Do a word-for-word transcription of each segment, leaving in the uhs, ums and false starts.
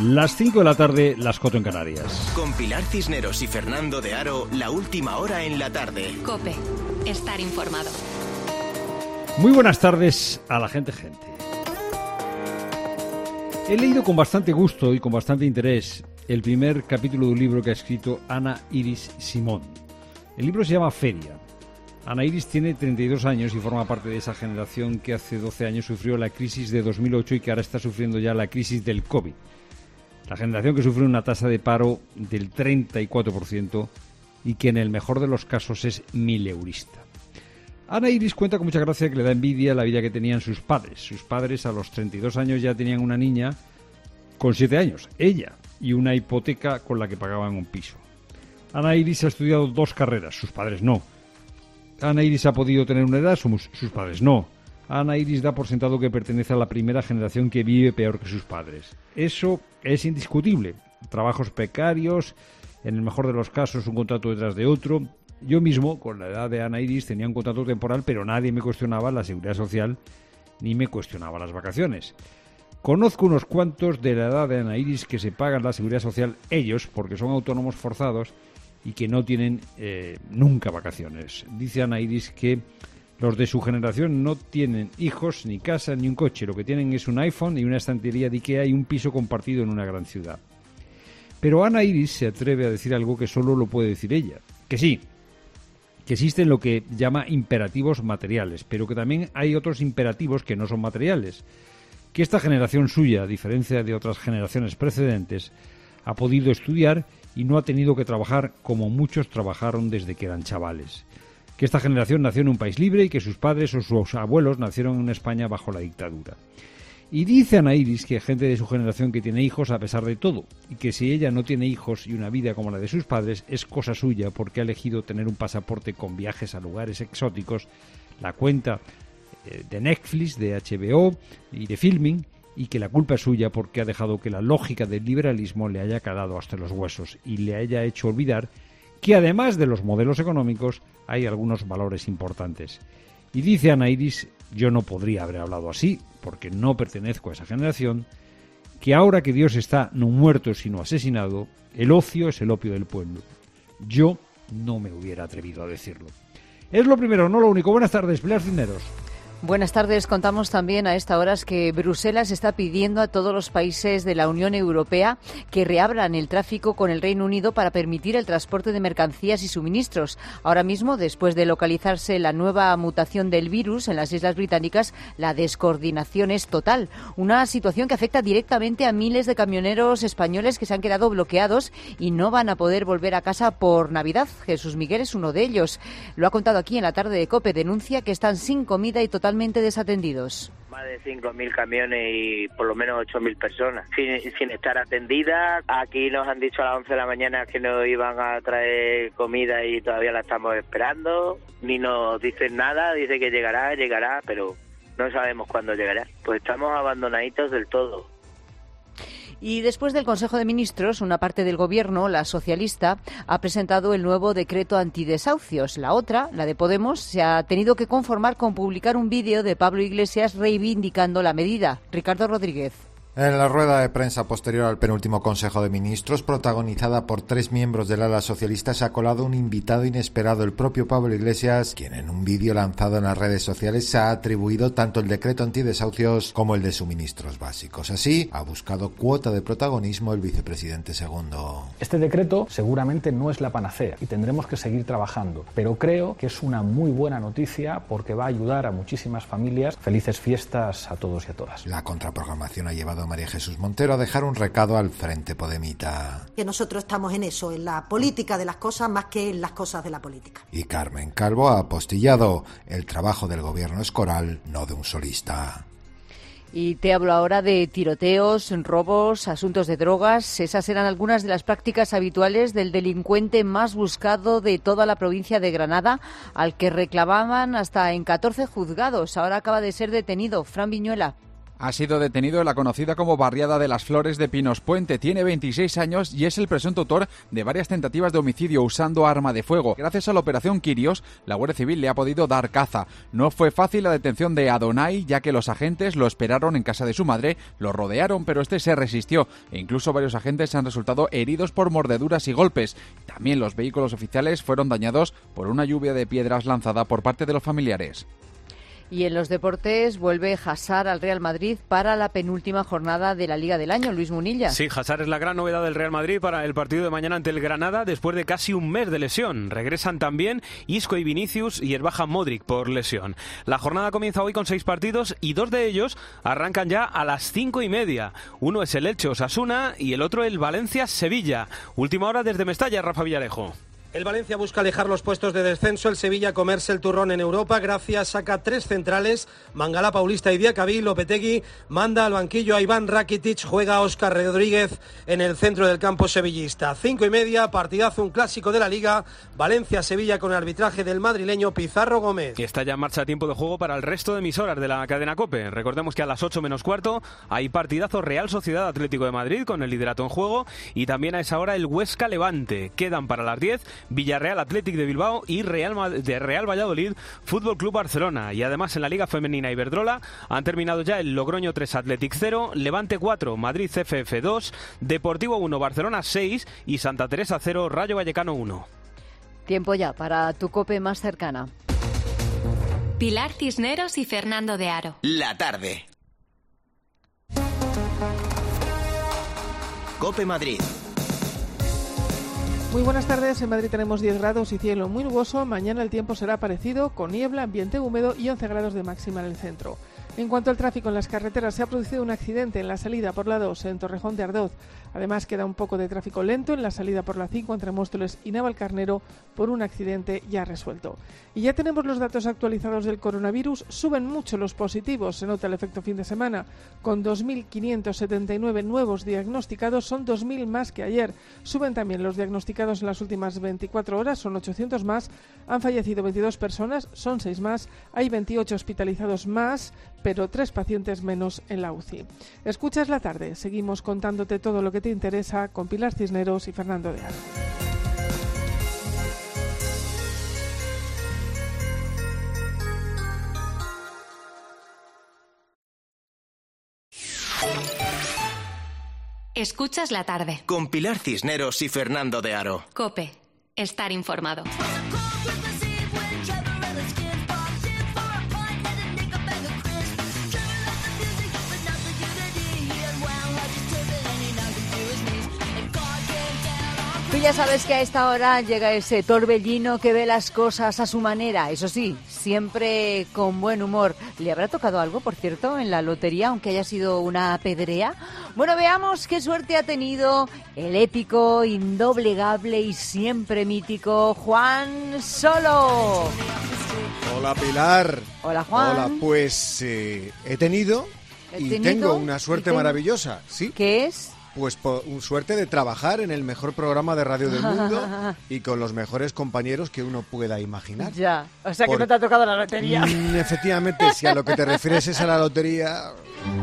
Las cinco de la tarde, las cuatro en Canarias. Con Pilar Cisneros y Fernando de Aro, la última hora en la tarde. COPE. Estar informado. Muy buenas tardes a la gente gente. He leído con bastante gusto y con bastante interés el primer capítulo de un libro que ha escrito Ana Iris Simón. El libro se llama Feria. Ana Iris tiene treinta y dos años y forma parte de esa generación que hace doce años sufrió la crisis de dos mil ocho y que ahora está sufriendo ya la crisis del COVID. La generación que sufre una tasa de paro del treinta y cuatro por ciento y que en el mejor de los casos es mileurista. Ana Iris cuenta con mucha gracia que le da envidia la vida que tenían sus padres. Sus padres a los treinta y dos años ya tenían una niña con siete años, ella, y una hipoteca con la que pagaban un piso. Ana Iris ha estudiado dos carreras, sus padres no. Ana Iris ha podido tener una Erasmus, sus padres no. Ana Iris da por sentado que pertenece a la primera generación que vive peor que sus padres. Eso es indiscutible. Trabajos precarios, en el mejor de los casos un contrato detrás de otro. Yo mismo, con la edad de Ana Iris, tenía un contrato temporal, pero nadie me cuestionaba la seguridad social ni me cuestionaba las vacaciones. Conozco unos cuantos de la edad de Ana Iris que se pagan la seguridad social ellos, porque son autónomos forzados y que no tienen eh, nunca vacaciones. Dice Ana Iris que los de su generación no tienen hijos, ni casa, ni un coche. Lo que tienen es un iPhone y una estantería de IKEA y un piso compartido en una gran ciudad. Pero Ana Iris se atreve a decir algo que solo lo puede decir ella. Que sí, que existen lo que llama imperativos materiales, pero que también hay otros imperativos que no son materiales. Que esta generación suya, a diferencia de otras generaciones precedentes, ha podido estudiar y no ha tenido que trabajar como muchos trabajaron desde que eran chavales. Que esta generación nació en un país libre y que sus padres o sus abuelos nacieron en una España bajo la dictadura. Y dice Ana Iris que hay gente de su generación que tiene hijos a pesar de todo, y que si ella no tiene hijos y una vida como la de sus padres, es cosa suya porque ha elegido tener un pasaporte con viajes a lugares exóticos, la cuenta de Netflix, de H B O y de Filming, y que la culpa es suya porque ha dejado que la lógica del liberalismo le haya calado hasta los huesos y le haya hecho olvidar que además de los modelos económicos hay algunos valores importantes. Y dice Ana Iris, yo no podría haber hablado así, porque no pertenezco a esa generación, que ahora que Dios está no muerto sino asesinado, el ocio es el opio del pueblo. Yo no me hubiera atrevido a decirlo. Es lo primero, no lo único. Buenas tardes, Pilar Cisneros. Buenas tardes. Contamos también a esta hora que Bruselas está pidiendo a todos los países de la Unión Europea que reabran el tráfico con el Reino Unido para permitir el transporte de mercancías y suministros. Ahora mismo, después de localizarse la nueva mutación del virus en las Islas Británicas, la descoordinación es total. Una situación que afecta directamente a miles de camioneros españoles que se han quedado bloqueados y no van a poder volver a casa por Navidad. Jesús Miguel es uno de ellos. Lo ha contado aquí en la tarde de COPE. Denuncia que están sin comida y totalmente desatendidos. Más de cinco mil camiones y por lo menos ocho mil personas sin, sin estar atendidas. Aquí nos han dicho a las once de la mañana que nos iban a traer comida y todavía la estamos esperando. Ni nos dicen nada, dice que llegará, llegará, pero no sabemos cuándo llegará. Pues estamos abandonaditos del todo. Y después del Consejo de Ministros, una parte del Gobierno, la socialista, ha presentado el nuevo decreto antidesahucios. La otra, la de Podemos, se ha tenido que conformar con publicar un vídeo de Pablo Iglesias reivindicando la medida. Ricardo Rodríguez. En la rueda de prensa posterior al penúltimo Consejo de Ministros, protagonizada por tres miembros del ala socialista, se ha colado un invitado inesperado, el propio Pablo Iglesias, quien en un vídeo lanzado en las redes sociales se ha atribuido tanto el decreto antidesahucios como el de suministros básicos. Así, ha buscado cuota de protagonismo el vicepresidente segundo. Este decreto seguramente no es la panacea y tendremos que seguir trabajando, pero creo que es una muy buena noticia porque va a ayudar a muchísimas familias. Felices fiestas a todos y a todas. La contraprogramación ha llevado a María Jesús Montero a dejar un recado al Frente Podemita. Que nosotros estamos en eso, en la política de las cosas más que en las cosas de la política. Y Carmen Calvo ha apostillado, el trabajo del gobierno es coral, no de un solista. Y te hablo ahora de tiroteos, robos, asuntos de drogas. Esas eran algunas de las prácticas habituales del delincuente más buscado de toda la provincia de Granada, al que reclamaban hasta en catorce juzgados. Ahora acaba de ser detenido. Fran Viñuela. Ha sido detenido en la conocida como Barriada de las Flores de Pinos Puente. Tiene veintiséis años y es el presunto autor de varias tentativas de homicidio usando arma de fuego. Gracias a la operación Quirios, la Guardia Civil le ha podido dar caza. No fue fácil la detención de Adonai, ya que los agentes lo esperaron en casa de su madre, lo rodearon, pero este se resistió e incluso varios agentes han resultado heridos por mordeduras y golpes. También los vehículos oficiales fueron dañados por una lluvia de piedras lanzada por parte de los familiares. Y en los deportes vuelve Hazard al Real Madrid para la penúltima jornada de la Liga del año. Luis Munilla. Sí, Hazard es la gran novedad del Real Madrid para el partido de mañana ante el Granada después de casi un mes de lesión. Regresan también Isco y Vinicius y el baja Modric por lesión. La jornada comienza hoy con seis partidos y dos de ellos arrancan ya a las cinco y media. Uno es el Elche Osasuna y el otro el Valencia Sevilla. Última hora desde Mestalla, Rafa Villarejo. El Valencia busca alejar los puestos de descenso, el Sevilla comerse el turrón en Europa. Gracia saca tres centrales, Mangala, Paulista y Diacabí. Lopetegui manda al banquillo a Iván Rakitic, juega Óscar Rodríguez en el centro del campo sevillista. Cinco y media, partidazo, un clásico de la Liga, Valencia-Sevilla con el arbitraje del madrileño Pizarro Gómez. Está ya en marcha tiempo de juego para el resto de emisoras de la cadena COPE. Recordemos que a las ocho menos cuarto hay partidazo Real Sociedad Atlético de Madrid con el liderato en juego y también a esa hora el Huesca Levante. Quedan para las diez Villarreal Athletic de Bilbao y Real, de Real Valladolid Fútbol Club Barcelona. Y además en la Liga Femenina Iberdrola han terminado ya el Logroño tres Athletic cero, Levante cuatro, Madrid C F F dos, Deportivo uno, Barcelona seis y Santa Teresa cero, Rayo Vallecano uno. Tiempo ya para tu COPE más cercana. Pilar Cisneros y Fernando de Aro. La tarde. COPE Madrid. Muy buenas tardes. En Madrid tenemos diez grados y cielo muy nuboso. Mañana el tiempo será parecido, con niebla, ambiente húmedo y once grados de máxima en el centro. En cuanto al tráfico en las carreteras, se ha producido un accidente en la salida por la dos en Torrejón de Ardoz. Además, queda un poco de tráfico lento en la salida por la cinco entre Móstoles y Navalcarnero por un accidente ya resuelto. Y ya tenemos los datos actualizados del coronavirus. Suben mucho los positivos, se nota el efecto fin de semana. Con dos mil quinientos setenta y nueve nuevos diagnosticados, son dos mil más que ayer. Suben también los diagnosticados en las últimas veinticuatro horas, son ochocientos más. Han fallecido veintidós personas, son seis más. Hay veintiocho hospitalizados más, pero tres pacientes menos en la U C I. Escuchas la tarde. Seguimos contándote todo lo que te interesa con Pilar Cisneros y Fernando de Aro. Escuchas la tarde. Con Pilar Cisneros y Fernando de Aro. COPE. Estar informado. Tú ya sabes que a esta hora llega ese torbellino que ve las cosas a su manera, eso sí, siempre con buen humor. ¿Le habrá tocado algo, por cierto, en la lotería, aunque haya sido una pedrea? Bueno, veamos qué suerte ha tenido el épico, indoblegable y siempre mítico Juan Solo. Hola, Pilar. Hola, Juan. Hola, pues eh, he tenido ¿He y tenido? tengo una suerte ¿Y ten- maravillosa, ¿sí? ¿Qué es? Pues por, un suerte de trabajar en el mejor programa de radio del mundo y con los mejores compañeros que uno pueda imaginar. Ya, o sea que Por- no te ha tocado la lotería. Mm, efectivamente, si a lo que te refieres es a la lotería...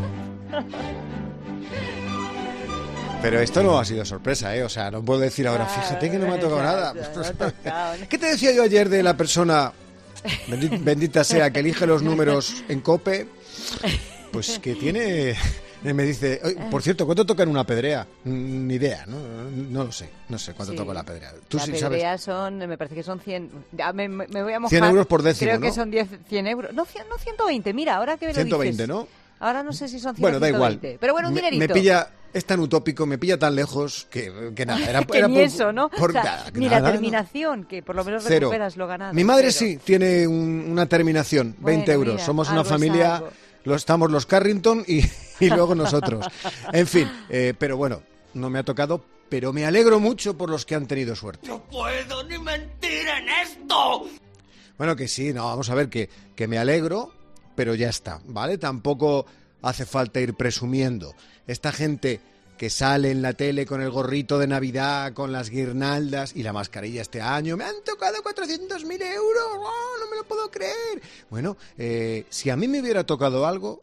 Pero esto no ha sido sorpresa, ¿eh? O sea, no puedo decir ahora, fíjate que no me ha tocado nada. ¿Qué te decía yo ayer de la persona, bendi- bendita sea, que elige los números en COPE? Pues que tiene... Me dice, "Oye, por cierto, ¿cuánto toca en una pedrea?" Mm, Ni idea, ¿no? No lo sé, no sé cuánto Sí. toca la pedrea. Tú La sí pedrea sabes. son, me parece que son cien, ya me, me me voy a mojar. cien euros por décimo, Creo que ¿no? son diez, cien euros. No, cien, no, ciento veinte, mira, ahora que me lo ciento veinte, dices. ¿no? Ahora no sé si son cien Bueno, o da igual. ciento veinte. Pero bueno, un Me- dinerito. Me pilla, es tan utópico, me pilla tan lejos que, que nada. Era, que era ni por- eso, ¿no? por- O sea, nada, que ni nada, la no. terminación, que por lo menos Cero. recuperas lo ganado. Mi madre Cero. sí tiene un- una terminación, Bueno, veinte euros. mira, Somos una algo es familia, algo. lo, estamos los Carrington y, y luego nosotros. En fin, eh, pero bueno, no me ha tocado, pero me alegro mucho por los que han tenido suerte. ¡No puedo ni mentir en esto! Bueno, que sí, no, vamos a ver, que, que me alegro, pero ya está, ¿vale? Tampoco hace falta ir presumiendo. Esta gente que sale en la tele con el gorrito de Navidad, con las guirnaldas y la mascarilla este año, me han tocado cuatrocientos mil euros, ¡oh, no me lo puedo creer! Bueno, eh, si a mí me hubiera tocado algo,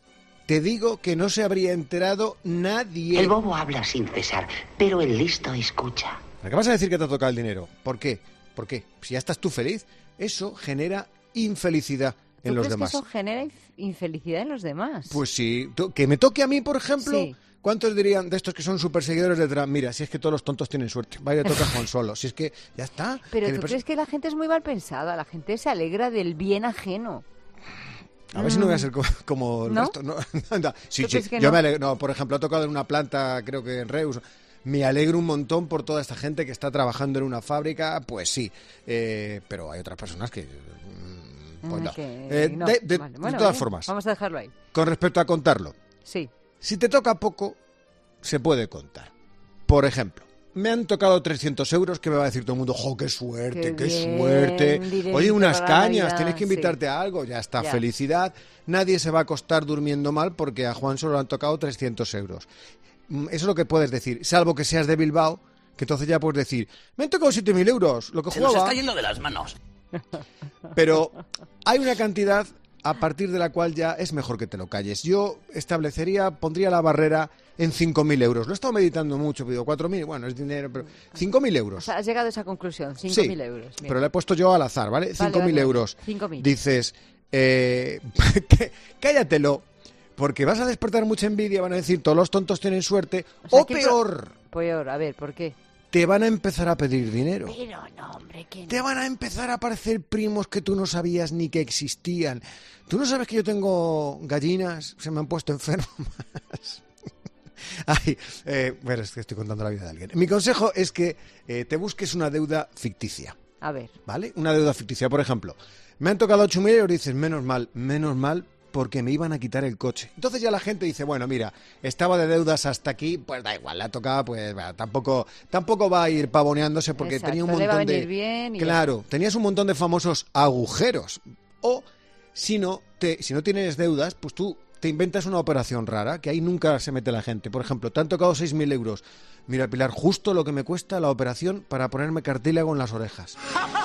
te digo que no se habría enterado nadie. El bobo habla sin cesar, pero el listo escucha. ¿Por qué vas a decir que te ha tocado el dinero? ¿Por qué? ¿Por qué? Si ya estás tú feliz, eso genera infelicidad en ¿Tú los crees demás. que eso genera inf- infelicidad en los demás? Pues sí, tú- que me toque a mí, por ejemplo. Sí. ¿Cuántos dirían de estos que son súper seguidores de Trump? Mira, si es que todos los tontos tienen suerte. Vaya, toca a Juan Solo. Si es que ya está. Pero que ¿tú le pers- crees que la gente es muy mal pensada? La gente se alegra del bien ajeno. A ver si no voy a ser co- como el ¿No? resto. No, anda. Sí, ¿Tú sí. crees que Yo no? me alegro. No, por ejemplo, he tocado en una planta, creo que en Reus. Me alegro un montón por toda esta gente que está trabajando en una fábrica. Pues sí. Eh, pero hay otras personas que... mm, Pues Mm, no. que Eh, no. de, de- Vale, de bueno, todas vale, formas, Vamos a dejarlo ahí. con respecto a contarlo. Sí. Si te toca poco, se puede contar. Por ejemplo, me han tocado trescientos euros, que me va a decir todo el mundo, ¡jo, qué suerte, Qué qué, bien, suerte! dinerito Oye, unas para la cañas, Navidad, tienes que invitarte sí. a algo, ya está, Ya. felicidad. Nadie se va a acostar durmiendo mal porque a Juan solo le han tocado trescientos euros. Mm, Eso es lo que puedes decir, salvo que seas de Bilbao, que entonces ya puedes decir, me han tocado siete mil euros, lo que Se nos jugaba. está yendo de las manos. Pero hay una cantidad a partir de la cual ya es mejor que te lo calles. Yo establecería, pondría la barrera en cinco mil euros. Lo he estado meditando mucho, pido cuatro mil, bueno, es dinero, pero cinco mil O euros. sea, has llegado a esa conclusión, cinco mil euros. Bien. Pero le he puesto yo al azar, ¿vale? Vale, cinco mil vale, vale. euros. cinco mil. Dices, eh, que- cállatelo, porque vas a despertar mucha envidia, van a decir, todos los tontos tienen suerte, O sea, o que pro- peor, Peor, a ver, ¿por qué? te van a empezar a pedir dinero. Pero no, hombre, que Te van a empezar a aparecer primos que tú no sabías ni que existían. ¿Tú no sabes que yo tengo gallinas? Se me han puesto enfermas. Ay, eh, bueno, es que estoy contando la vida de alguien. Mi consejo es que eh, te busques una deuda ficticia, A ver. ¿vale? Una deuda ficticia. Por ejemplo, me han tocado ocho mil euros y dices, menos mal, menos mal, porque me iban a quitar el coche. Entonces ya la gente dice, bueno, mira, estaba de deudas hasta aquí, pues da igual, la tocaba, pues bueno, tampoco, tampoco va a ir pavoneándose porque Exacto, tenía un le va a montón de... venir bien y ya Claro, tenías un montón de famosos agujeros. O si no, te, si no tienes deudas, pues tú te inventas una operación rara, que ahí nunca se mete la gente. Por ejemplo, te han tocado seis mil euros. Mira, Pilar, justo lo que me cuesta la operación para ponerme cartílago en las orejas.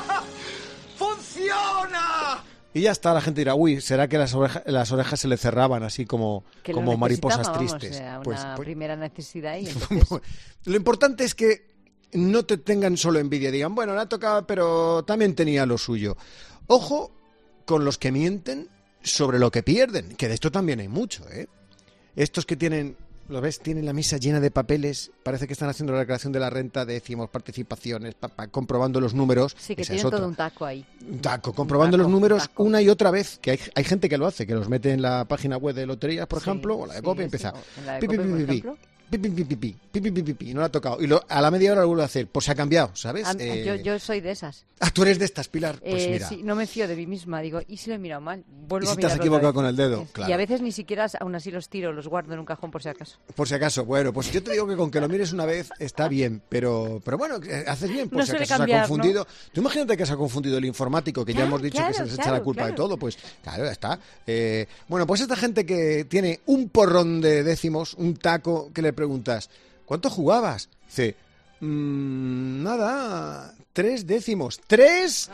¡Funciona! Y ya está, la gente dirá, uy, ¿será que las, oreja- las orejas se le cerraban así como, Que lo como mariposas necesitaba, vamos, tristes? era una Pues- pues- primera necesidad y entonces... Lo importante es que no te tengan solo envidia, digan, bueno, la tocaba, pero también tenía lo suyo. Ojo con los que mienten sobre lo que pierden, que de esto también hay mucho, ¿eh? Estos que tienen, ¿lo ves? Tienen la mesa llena de papeles, parece que están haciendo la declaración de la renta, décimos, participaciones, pa, pa, comprobando los números. Sí, que Esa es tienen otra. todo un taco ahí. Un taco, comprobando taco, los números un taco. una y otra vez, que hay, hay gente que lo hace, que los mete en la página web de loterías, por Sí, ejemplo, o la de sí, Cope, y eso, empieza... en la de pi, pi, Cope, pi, por pi, pi, ejemplo. pi, pi, pi, pi, pi, pi, pi, pi, pi, pi, no lo ha tocado. Y lo- a la media hora lo vuelve a hacer, pues se ha cambiado, ¿sabes? A- Eh, yo, yo soy de esas. Ah, tú eres de estas, Pilar. Pues Eh, mira, sí, no me fío de mí misma. Digo, ¿y si lo he mirado mal? Vuelvo ¿Y si a te has mirarlo equivocado otra con el dedo? vez. Claro. Y a veces ni siquiera, aún así los tiro, los guardo en un cajón por si acaso. por si acaso, bueno, pues yo te digo que con que lo mires una vez está bien, pero, pero bueno, eh, haces bien, por No si suele acaso cambiar, se ha confundido. Tú imagínate que se ha confundido el informático, que ya Claro, hemos dicho que claro, se les echa claro, la culpa de claro. todo, pues claro, ya está. Eh, bueno, pues esta gente que tiene un porrón de décimos, un taco, que le preguntas, ¿cuánto jugabas? Dice, "Mm, nada, tres décimos. ¿Tres?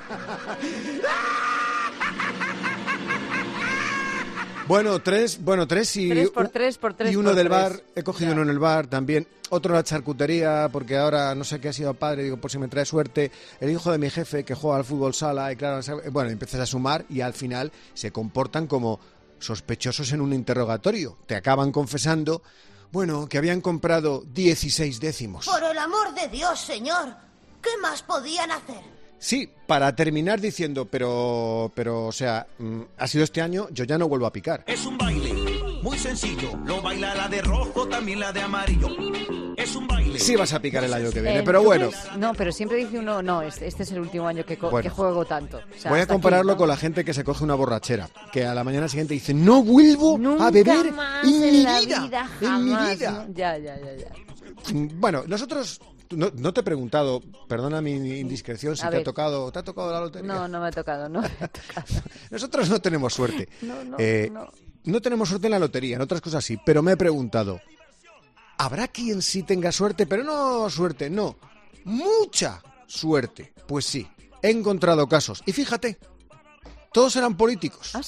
Bueno, tres, bueno, tres y, Tres por tres por tres y uno por del tres. bar, he cogido uno en el bar también, otro en la charcutería, porque ahora no sé qué ha sido padre, digo, por si me trae suerte, el hijo de mi jefe que juega al fútbol sala, y claro, bueno, empiezas a sumar y al final se comportan como sospechosos en un interrogatorio, te acaban confesando, bueno, que habían comprado dieciséis décimos. Por el amor de Dios, señor. ¿Qué más podían hacer? Sí, para terminar diciendo, pero, pero, o sea, mm, ha sido este año, yo ya no vuelvo a picar. Es un baile muy sencillo. Lo baila la de rojo, también la de amarillo. Es un baile. Sí vas a picar el año que viene, Eh, pero ¿tú bueno. crees? No, pero siempre dice uno, no, este, este es el último año que, co- Bueno. que juego tanto. O sea, Voy a hasta compararlo aquí, ¿no? con la gente que se coge una borrachera, que a la mañana siguiente dice, no vuelvo Nunca a beber más en mi la vida, vida, en mi jamás, vida. ¿no? Ya, ya, ya, ya. Bueno, nosotros, no, no te he preguntado, perdona mi indiscreción, si A te ha ver. tocado, ¿te ha tocado la lotería? No, no me ha tocado, no me ha tocado. Nosotros no tenemos suerte. No, no, Eh, no. no tenemos suerte en la lotería, en otras cosas sí, pero me he preguntado, ¿habrá quien sí tenga suerte? Pero no suerte, no, mucha suerte. Pues sí, he encontrado casos. Y fíjate, todos eran políticos. ¿Ah, sí?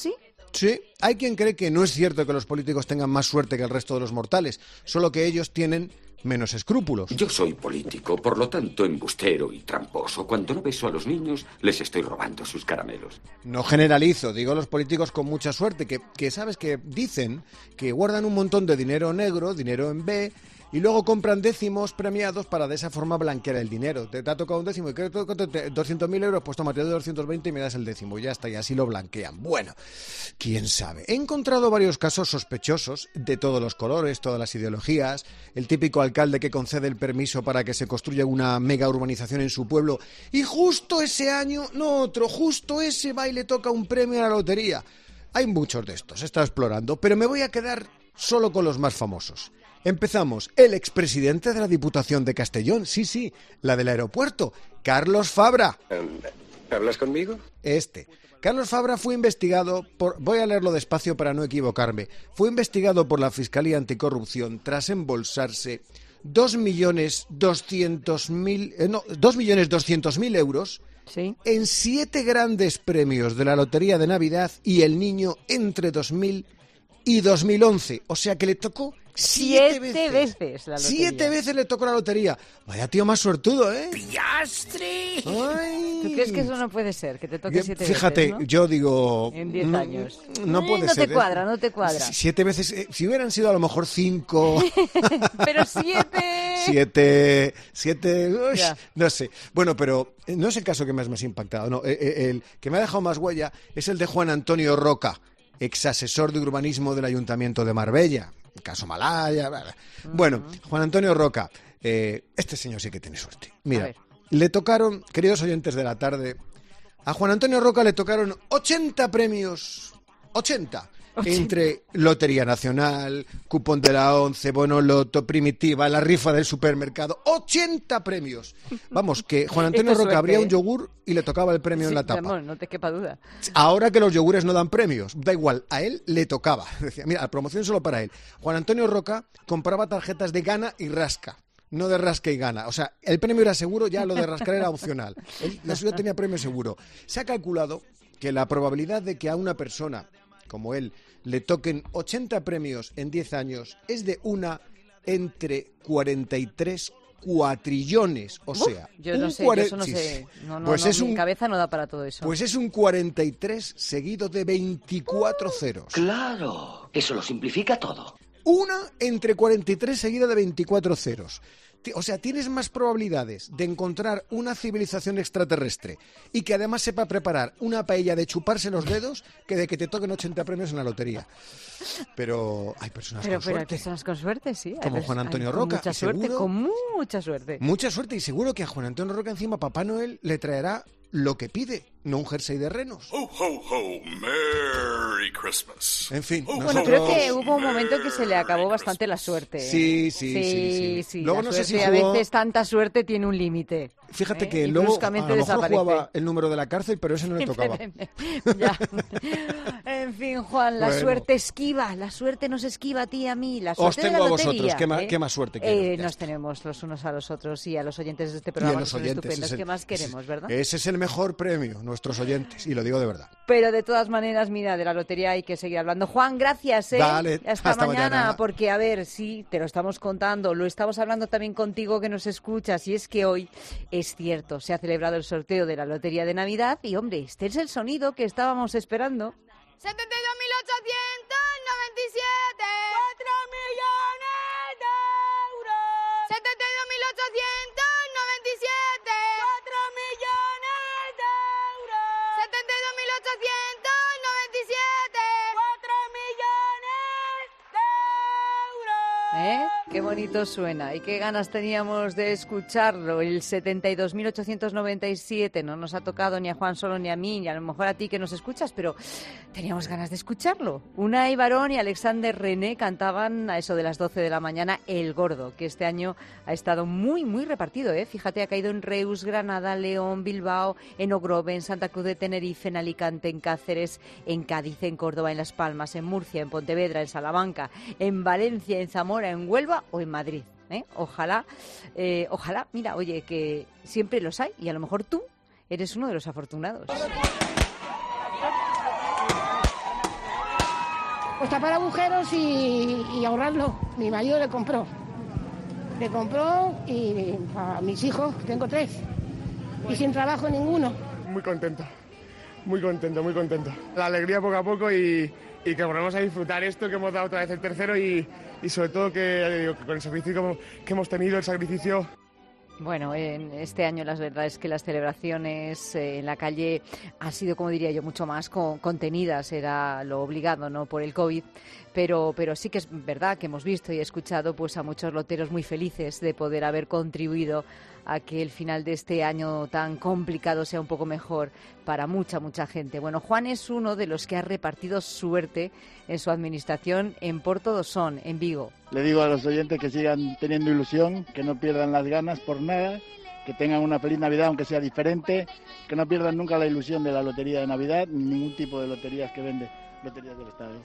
Sí, hay quien cree que no es cierto que los políticos tengan más suerte que el resto de los mortales, solo que ellos tienen menos escrúpulos. Yo soy político, por lo tanto embustero y tramposo. Cuando no beso a los niños, les estoy robando sus caramelos. No generalizo, digo los políticos con mucha suerte, que, que sabes que dicen que guardan un montón de dinero negro, dinero en B, y luego compran décimos premiados para de esa forma blanquear el dinero. Te, te ha tocado un décimo y creo que doscientos mil euros, pues toma, te doy doscientos veinte y me das el décimo. Y ya está, y así lo blanquean. Bueno, quién sabe. He encontrado varios casos sospechosos de todos los colores, todas las ideologías. El típico alcalde que concede el permiso para que se construya una mega urbanización en su pueblo y justo ese año, no otro, justo ese va y le toca un premio a la lotería. Hay muchos de estos, he estado explorando, pero me voy a quedar solo con los más famosos. Empezamos. El expresidente de la Diputación de Castellón, sí, sí, la del aeropuerto, Carlos Fabra. ¿Hablas conmigo? Este. Carlos Fabra fue investigado por... Voy a leerlo despacio para no equivocarme. Fue investigado por la Fiscalía Anticorrupción tras embolsarse dos millones doscientos mil... Eh, no, dos millones doscientos mil euros... ¿Sí? En siete grandes premios de la Lotería de Navidad y el niño entre dos mil y dos mil once. O sea que le tocó siete, siete veces. veces la lotería. Siete veces le tocó la lotería. Vaya tío más suertudo, ¿eh? ¡Pillastre! Ay. ¿Tú crees que eso no puede ser? Que te toque siete Fíjate, veces, ¿no? yo digo... En diez no, años. No puede eh, no ser. te cuadra, no te cuadra. Siete veces... Eh, si hubieran sido a lo mejor cinco... Pero siete... Siete... Siete... Uy, no sé. Bueno, pero no es el caso que más me ha impactado. No, el, el que me ha dejado más huella es el de Juan Antonio Roca, exasesor de urbanismo del Ayuntamiento de Marbella. Caso Malaya... Bla, bla. Uh-huh. Bueno, Juan Antonio Roca... Eh, este señor sí que tiene suerte. Mira, le tocaron, queridos oyentes de la tarde, a Juan Antonio Roca le tocaron ochenta premios, ochenta, entre Lotería Nacional, Cupón de la Once, Bono Loto, Primitiva, la rifa del supermercado, ochenta premios. Vamos, que Juan Antonio Roca suerte, abría ¿eh? un yogur y le tocaba el premio sí, en la tapa. Amor, no te quepa duda. Ahora que los yogures no dan premios, da igual, a él le tocaba. Decía, mira, la promoción solo para él. Juan Antonio Roca compraba tarjetas de Gana y Rasca. No de rasca y gana. O sea, el premio era seguro, ya lo de rascar era opcional. Él, la suya tenía premio seguro. Se ha calculado que la probabilidad de que a una persona como él le toquen ochenta premios en diez años es de una entre cuarenta y tres cuatrillones. O sea, Uf, yo no un sé, cuare... yo eso no sí, sé. No, no, pues no, es mi un... cabeza no da para todo eso. Pues es un cuarenta y tres seguido de veinticuatro ceros. Claro, eso lo simplifica todo. Una entre cuarenta y tres seguida de veinticuatro ceros. O sea, tienes más probabilidades de encontrar una civilización extraterrestre y que además sepa preparar una paella de chuparse los dedos que de que te toquen ochenta premios en la lotería. Pero hay personas pero, con pero suerte. Hay personas con suerte, sí. Como hay, Juan Antonio hay, Roca. Con mucha suerte, seguro, con mucha suerte. Mucha suerte y seguro que a Juan Antonio Roca encima Papá Noel le traerá lo que pide, no un jersey de renos. Ho, ho, ho, Merry Christmas. En fin. Bueno, nosotros... creo que hubo un momento en que se le acabó bastante la suerte. Sí, sí, sí. sí, sí. sí luego no sé si jugó... a veces tanta suerte tiene un límite. Fíjate ¿eh? que y luego a lo mejor desaparece. jugaba el número de la cárcel, pero ese no le tocaba. Ya. En fin, Juan, la bueno. suerte esquiva, la suerte nos esquiva a ti y a mí. La suerte Os tengo de la a vosotros, lotería, ¿qué, más, ¿eh? ¿qué más suerte queremos? Eh, nos tenemos los unos a los otros y a los oyentes de este programa, que son oyentes, estupendos. el, ¿Qué más queremos, ese, verdad? Ese es el mejor premio, nuestros oyentes, y lo digo de verdad. Pero de todas maneras, mira, de la lotería hay que seguir hablando. Juan, gracias, ¿eh? Dale, hasta, hasta mañana, mañana, porque, a ver, sí, te lo estamos contando, lo estamos hablando también contigo que nos escuchas, y es que hoy, es cierto, se ha celebrado el sorteo de la Lotería de Navidad, y, hombre, este es el sonido que estábamos esperando. setenta y dos mil ochocientos noventa y siete. cuatro millones de euros. setenta y dos mil ochocientos noventa y siete. cuatro millones de euros. setenta y dos mil ochocientos noventa y siete. cuatro millones de euros. ¿Eh? Qué bonito suena y qué ganas teníamos de escucharlo. El setenta y dos mil ochocientos noventa y siete no nos ha tocado ni a Juan solo ni a mí, ni a lo mejor a ti que nos escuchas, pero teníamos ganas de escucharlo. Unai Barón y Alexander René cantaban a eso de las doce de la mañana El Gordo, que este año ha estado muy, muy repartido, ¿eh? Fíjate, ha caído en Reus, Granada, León, Bilbao, en Ogrove, en Santa Cruz de Tenerife, en Alicante, en Cáceres, en Cádiz, en Córdoba, en Las Palmas, en Murcia, en Pontevedra, en Salamanca, en Valencia, en Zamora, en Huelva o en Madrid. ¿eh? Ojalá, eh, ojalá, mira, oye, que siempre los hay y a lo mejor tú eres uno de los afortunados. Pues tapar agujeros y, y ahorrarlo. Mi marido le compró. Le compró y a mis hijos, tengo tres, y sin trabajo ninguno. Muy contento, muy contento, muy contento. La alegría poco a poco y, y que volvemos a disfrutar esto, que hemos dado otra vez el tercero y, y sobre todo que, que con el sacrificio que hemos tenido, el sacrificio... Bueno, en este año la verdad es que las celebraciones eh, en la calle han sido, como diría yo, mucho más con, contenidas, era lo obligado, ¿no?, por el COVID, pero, pero sí que es verdad que hemos visto y escuchado pues a muchos loteros muy felices de poder haber contribuido a que el final de este año tan complicado sea un poco mejor para mucha, mucha gente. Bueno, Juan es uno de los que ha repartido suerte en su administración en Porto do Son, en Vigo. Le digo a los oyentes que sigan teniendo ilusión, que no pierdan las ganas por nada, que tengan una feliz Navidad aunque sea diferente, que no pierdan nunca la ilusión de la lotería de Navidad, ni ningún tipo de loterías que vende Loterías del Estado.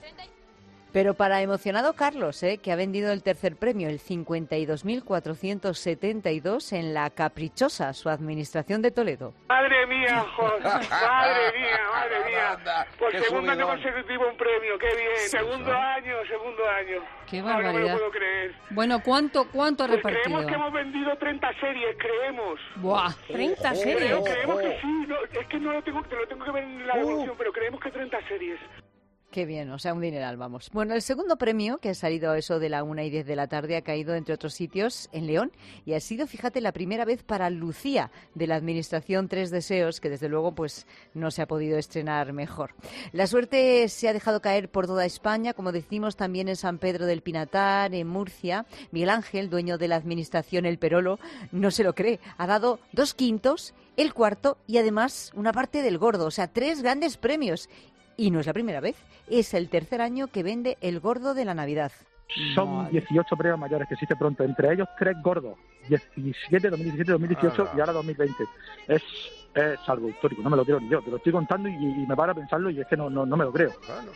Pero para emocionado Carlos, ¿eh?, que ha vendido el tercer premio, el cincuenta y dos mil cuatrocientos setenta y dos, en La Caprichosa, su administración de Toledo. Madre mía, José, madre mía, madre mía. Por segundo año consecutivo un premio, qué bien. Segundo año, segundo año. Qué barbaridad. No me lo puedo creer. Bueno, ¿cuánto, cuánto ha pues repartido? Creemos que hemos vendido treinta series, creemos. Buah, treinta series. Creo, creemos que sí, no, es que no lo tengo, te lo tengo que ver en la devolución, uh. pero creemos que treinta series. Qué bien, o sea, un dineral, vamos. Bueno, el segundo premio, que ha salido a eso de la una y diez de la tarde, ha caído, entre otros sitios, en León, y ha sido, fíjate, la primera vez para Lucía, de la Administración Tres Deseos, que desde luego pues no se ha podido estrenar mejor. La suerte se ha dejado caer por toda España, como decimos, también en San Pedro del Pinatar, en Murcia. Miguel Ángel, dueño de la Administración El Perolo, no se lo cree. Ha dado dos quintos, el cuarto y además una parte del gordo, o sea, tres grandes premios. Y no es la primera vez, es el tercer año que vende el gordo de la Navidad. Son dieciocho premios mayores que existe pronto, entre ellos tres gordos, diecisiete, dos mil diecisiete, dos mil dieciocho ah. y ahora dos mil veinte. Es, es algo histórico, no me lo creo ni yo, te lo estoy contando y, y me paro a pensarlo y es que no, no, no me lo creo. Claro.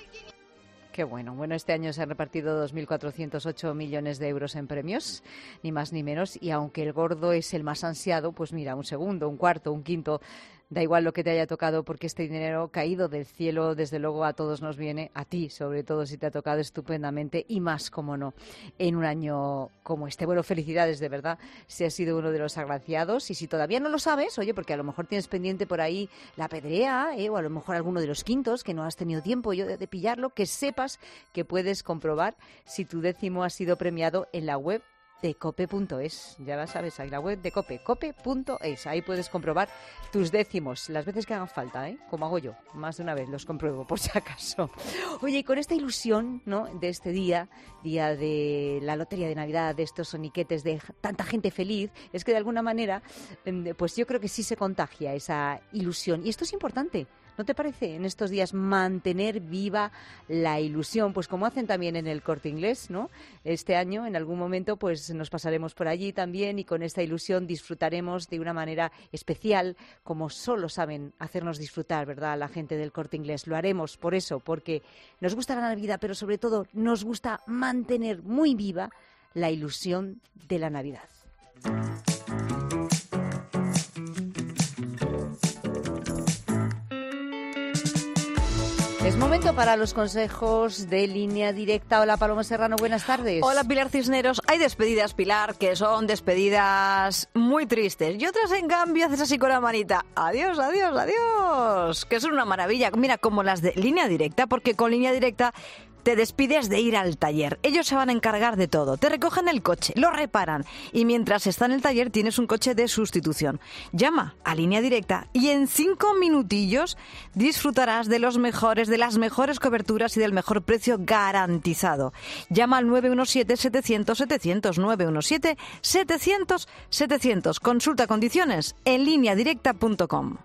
Qué bueno. Bueno, este año se han repartido dos mil cuatrocientos ocho millones de euros en premios, ni más ni menos, y aunque el gordo es el más ansiado, pues mira, un segundo, un cuarto, un quinto, da igual lo que te haya tocado, porque este dinero caído del cielo, desde luego a todos nos viene, a ti sobre todo si te ha tocado estupendamente, y más, como no, en un año como este. Bueno, felicidades de verdad, si has sido uno de los agraciados, y si todavía no lo sabes, oye, porque a lo mejor tienes pendiente por ahí la pedrea, ¿eh? O a lo mejor alguno de los quintos, que no has tenido tiempo yo de, de pillarlo, que sepas que puedes comprobar si tu décimo ha sido premiado en la web de cope punto es, ya la sabes, ahí la web de Cope, cope punto es, ahí puedes comprobar tus décimos, las veces que hagan falta, ¿eh? Como hago yo, más de una vez los compruebo, por si acaso. Oye, y con esta ilusión, ¿no?, de este día, día de la lotería de Navidad, de estos soniquetes, de tanta gente feliz, es que de alguna manera, pues yo creo que sí se contagia esa ilusión, y esto es importante. ¿No te parece en estos días mantener viva la ilusión? Pues como hacen también en el Corte Inglés, ¿no? Este año, en algún momento, pues nos pasaremos por allí también y con esta ilusión disfrutaremos de una manera especial, como solo saben hacernos disfrutar, ¿verdad?, la gente del Corte Inglés. Lo haremos por eso, porque nos gusta la Navidad, pero sobre todo nos gusta mantener muy viva la ilusión de la Navidad. Es momento para los consejos de Línea Directa. Hola, Paloma Serrano, buenas tardes. Hola, Pilar Cisneros. Hay despedidas, Pilar, que son despedidas muy tristes. Y otras, en cambio, haces así con la manita. Adiós, adiós, adiós. Que son una maravilla. Mira, como las de Línea Directa, porque con Línea Directa te despides de ir al taller. Ellos se van a encargar de todo. Te recogen el coche, lo reparan y mientras está en el taller tienes un coche de sustitución. Llama a Línea Directa y en cinco minutillos disfrutarás de los mejores, de las mejores coberturas y del mejor precio garantizado. Llama al nueve uno siete, setecientos, setecientos, nueve uno siete, setecientos, setecientos. Consulta condiciones en línea directa punto com.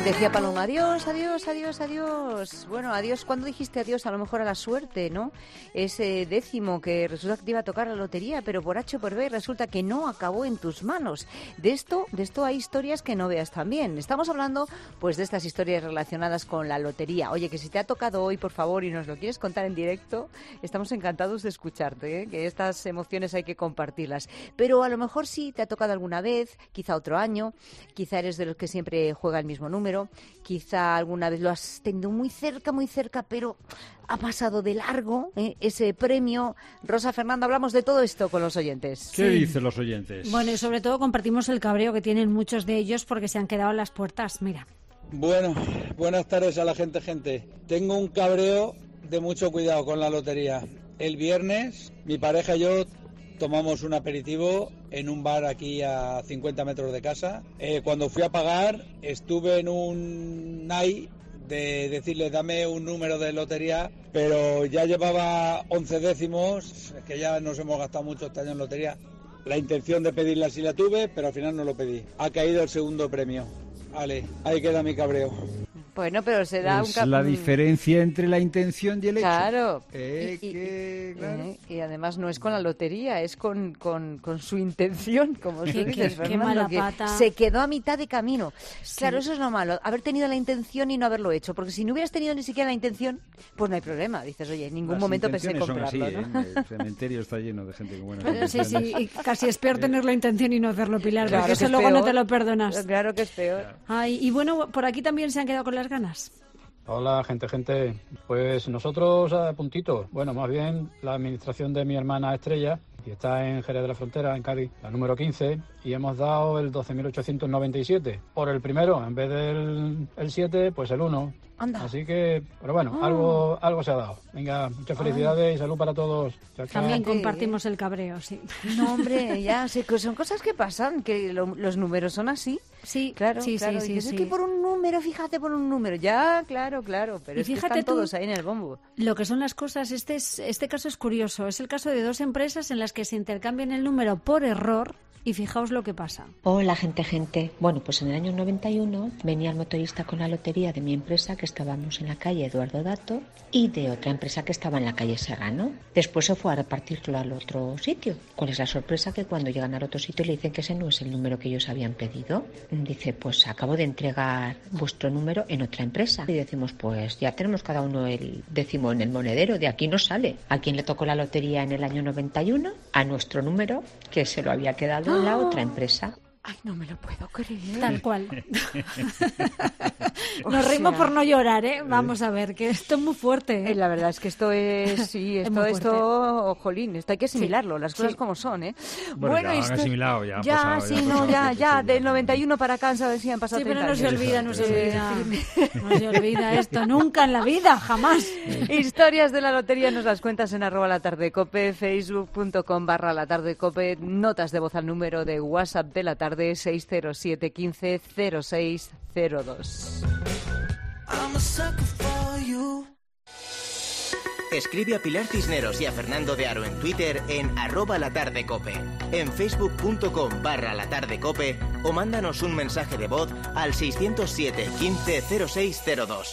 Decía Paloma, adiós, adiós, adiós, adiós. Bueno, adiós, ¿cuándo dijiste adiós? A lo mejor a la suerte, ¿no? Ese décimo que resulta que te iba a tocar la lotería, pero por H o por B resulta que no acabó en tus manos. De esto, de esto hay historias que no veas también. Estamos hablando, pues, de estas historias relacionadas con la lotería. Oye, que si te ha tocado hoy, por favor, y nos lo quieres contar en directo, estamos encantados de escucharte, ¿eh? Que estas emociones hay que compartirlas. Pero a lo mejor sí te ha tocado alguna vez, quizá otro año, quizá eres de los que siempre juega el mismo número, quizá alguna vez lo has tenido muy cerca, muy cerca, pero ha pasado de largo, ¿eh? Ese premio. Rosa Fernanda, hablamos de todo esto con los oyentes. ¿Qué sí. dicen los oyentes? Bueno, y sobre todo compartimos el cabreo que tienen muchos de ellos porque se han quedado en las puertas. Mira. Bueno, buenas tardes a la gente, gente. Tengo un cabreo de mucho cuidado con la lotería. El viernes, mi pareja y yo tomamos un aperitivo en un bar aquí a cincuenta metros de casa. Eh, cuando fui a pagar, estuve en un nai de decirle dame un número de lotería, pero ya llevaba once décimos, es que ya nos hemos gastado mucho este año en lotería. La intención de pedirla sí la tuve, pero al final no lo pedí. Ha caído el segundo premio. Vale, ahí queda mi cabreo. Bueno, pero se da es un... cap- la diferencia entre la intención y el hecho. Claro. Eh, y, y, que, claro. Eh, y además no es con la lotería, es con, con, con su intención, como tú dices, Qué mala pata. Se quedó a mitad de camino. Sí. Claro, eso es lo malo, haber tenido la intención y no haberlo hecho, porque si no hubieras tenido ni siquiera la intención, pues no hay problema. Dices, oye, en ningún Las momento pensé intenciones comprarlo, son así, ¿no? ¿eh? El cementerio está lleno de gente con buenas Pero sí, intenciones. sí, y casi es peor tener la intención y no hacerlo, Pilar, Claro porque que eso es luego peor. no te lo perdonas. Claro que es peor. Ay, y bueno, por aquí también se han quedado con las ganas. Hola, gente, gente. Pues nosotros a puntito. Bueno, más bien la administración de mi hermana Estrella, y está en Jerez de la Frontera, en Cádiz, la número quince, y hemos dado el doce mil ochocientos noventa y siete. Por el primero, en vez del el siete, pues el uno. Anda. Así que, pero bueno, Ah. algo algo se ha dado. Venga, muchas felicidades Ay. y salud para todos. Chao, chao. También compartimos el cabreo, sí. No, hombre, ya, sí, que son cosas que pasan, que lo- los números son así. Sí, Claro, sí, claro. sí, sí, Dices, sí. es que por un número, fíjate por un número. Ya, claro, claro, pero Y es que fíjate están tú- todos ahí en el bombo. Lo que son las cosas, este es, este caso es curioso. Es el caso de dos empresas en las que se intercambian el número por error y fijaos lo que pasa. Hola, gente, gente. Bueno, pues en el año noventa y uno venía el motorista con la lotería de mi empresa, que estábamos en la calle Eduardo Dato, y de otra empresa que estaba en la calle Serrano. Después se fue a repartirlo al otro sitio. ¿Cuál es la sorpresa? Que cuando llegan al otro sitio le dicen que ese no es el número que ellos habían pedido. Dice, pues acabo de entregar vuestro número en otra empresa. Y decimos, pues ya tenemos cada uno el décimo en el monedero, de aquí no sale. ¿A quién le tocó la lotería en el año noventa y uno? A nuestro número, que se lo había quedado en la otra empresa. Ay, no me lo puedo creer. Tal cual. O Nos reímos sea, por no llorar, ¿eh? Vamos a ver, que esto es muy fuerte. ¿eh? Eh, La verdad es que esto es, sí, Es esto, muy esto, jolín, esto hay que asimilarlo, las cosas Sí. como son, ¿eh? Bueno, ya lo han esto- asimilado, ya han ya, pasado, sí, ya han no, pasado ya, muchos ya, años. del noventa y uno para acá, ¿sabes? Sí, han pasado Sí, pero treinta no se años. olvida, no se Eh, olvida. No se olvida esto, nunca en la vida, jamás. Historias de la lotería nos las cuentas en arroba la tarde cope, facebook.com barra la tarde cope, notas de voz al número de WhatsApp de la tarde seis cero siete quince cero seis cero dos. Escribe a Pilar Cisneros y a Fernando de Aro en Twitter en arroba la tarde cope, en facebook.com barra la tarde cope o mándanos un mensaje de voz al seiscientos siete quince cero seis cero dos.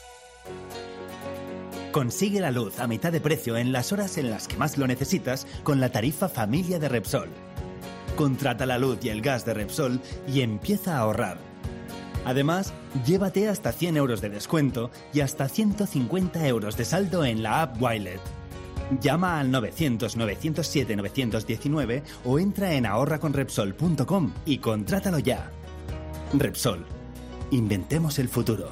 Consigue la luz a mitad de precio en las horas en las que más lo necesitas con la tarifa Familia de Repsol. Contrata la luz y el gas de Repsol y empieza a ahorrar. Además, llévate hasta cien euros de descuento y hasta ciento cincuenta euros de saldo en la app Wilet. Llama al novecientos novecientos siete novecientos diecinueve o entra en ahorra con repsol punto com y contrátalo ya. Repsol. Inventemos el futuro.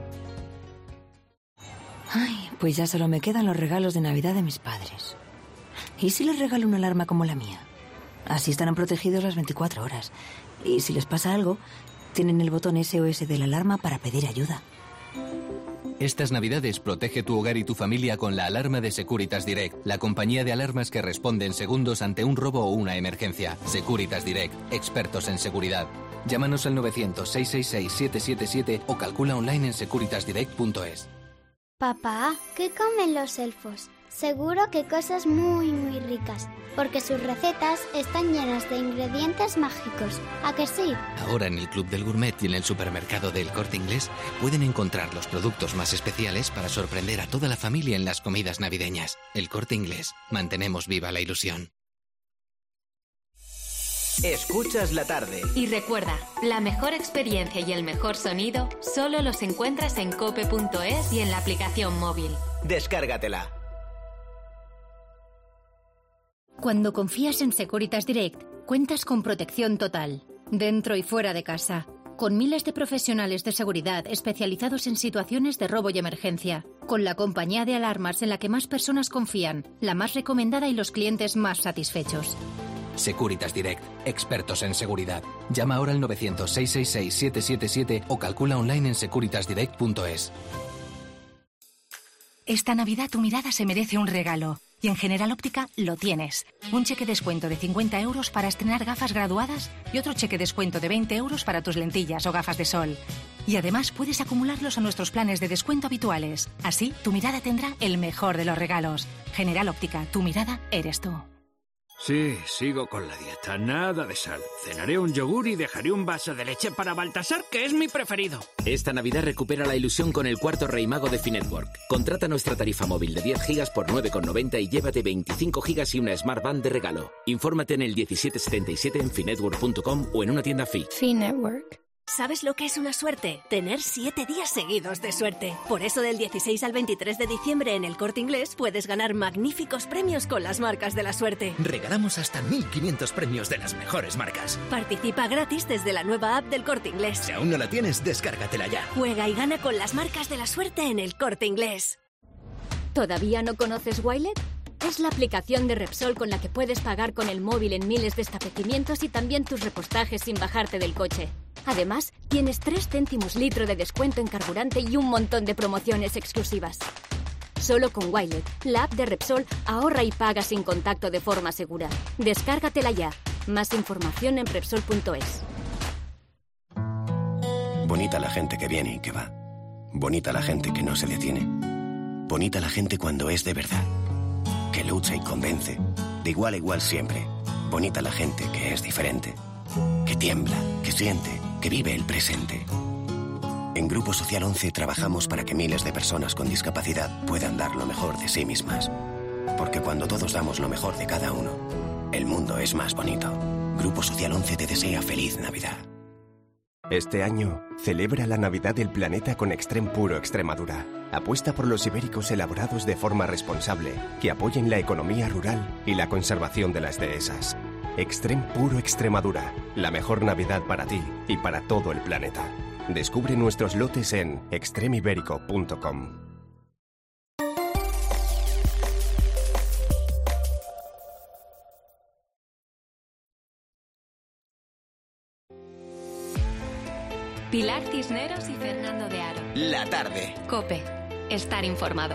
Ay, pues ya solo me quedan los regalos de Navidad de mis padres. ¿Y si les regalo una alarma como la mía? Así estarán protegidos las veinticuatro horas. Y si les pasa algo, tienen el botón S O S de la alarma para pedir ayuda. Estas Navidades protege tu hogar y tu familia con la alarma de Securitas Direct, la compañía de alarmas que responde en segundos ante un robo o una emergencia. Securitas Direct, expertos en seguridad. Llámanos al novecientos, seiscientos sesenta y seis, siete siete siete o calcula online en securitas direct punto es. Papá, ¿qué comen los elfos? Seguro que cosas muy, muy ricas, porque sus recetas están llenas de ingredientes mágicos. ¿A que sí? Ahora en el Club del Gourmet y en el supermercado del Corte Inglés pueden encontrar los productos más especiales para sorprender a toda la familia en las comidas navideñas. El Corte Inglés. Mantenemos viva la ilusión. Escuchas la tarde. Y recuerda, la mejor experiencia y el mejor sonido solo los encuentras en cope punto es y en la aplicación móvil. Descárgatela. Cuando confías en Securitas Direct, cuentas con protección total, dentro y fuera de casa, con miles de profesionales de seguridad especializados en situaciones de robo y emergencia, con la compañía de alarmas en la que más personas confían, la más recomendada y los clientes más satisfechos. Securitas Direct, expertos en seguridad. Llama ahora al novecientos, seiscientos sesenta y seis, setecientos setenta y siete o calcula online en securitas direct punto es. Esta Navidad tu mirada se merece un regalo. Y en General Óptica lo tienes. Un cheque descuento de cincuenta euros para estrenar gafas graduadas y otro cheque descuento de veinte euros para tus lentillas o gafas de sol. Y además puedes acumularlos a nuestros planes de descuento habituales. Así, tu mirada tendrá el mejor de los regalos. General Óptica, tu mirada eres tú. Sí, sigo con la dieta, nada de sal. Cenaré un yogur y dejaré un vaso de leche para Baltasar, que es mi preferido. Esta Navidad recupera la ilusión con el cuarto Rey Mago de Finetwork. Contrata nuestra tarifa móvil de diez gigas por nueve con noventa y llévate veinticinco gigas y una Smart Band de regalo. Infórmate en el diecisiete setenta y siete en finetwork punto com o en una tienda Fi. Finetwork. ¿Sabes lo que es una suerte? Tener siete días seguidos de suerte. Por eso del dieciséis al veintitrés de diciembre en el Corte Inglés puedes ganar magníficos premios con las marcas de la suerte. Regalamos hasta mil quinientos premios de las mejores marcas. Participa gratis desde la nueva app del Corte Inglés. Si aún no la tienes, descárgatela ya. Juega y gana con las marcas de la suerte en el Corte Inglés. ¿Todavía no conoces Wilet? Es la aplicación de Repsol con la que puedes pagar con el móvil en miles de establecimientos y también tus repostajes sin bajarte del coche. Además, tienes tres céntimos litro de descuento en carburante y un montón de promociones exclusivas. Solo con Wilet, la app de Repsol, ahorra y paga sin contacto de forma segura. Descárgatela ya. Más información en Repsol punto es. Bonita la gente que viene y que va. Bonita la gente que no se detiene. Bonita la gente cuando es de verdad. Que lucha y convence. De igual a igual siempre. Bonita la gente que es diferente. Que tiembla, que siente, que vive el presente. En Grupo Social once trabajamos para que miles de personas con discapacidad puedan dar lo mejor de sí mismas. Porque cuando todos damos lo mejor de cada uno, el mundo es más bonito. Grupo Social once te desea feliz Navidad. Este año, celebra la Navidad del planeta con Extrem Puro Extremadura. Apuesta por los ibéricos elaborados de forma responsable, que apoyen la economía rural y la conservación de las dehesas. Extrem Puro Extremadura, la mejor Navidad para ti y para todo el planeta. Descubre nuestros lotes en extrem ibérico punto com. Pilar Cisneros y Fernando de Aro. La tarde. COPE. Estar informado.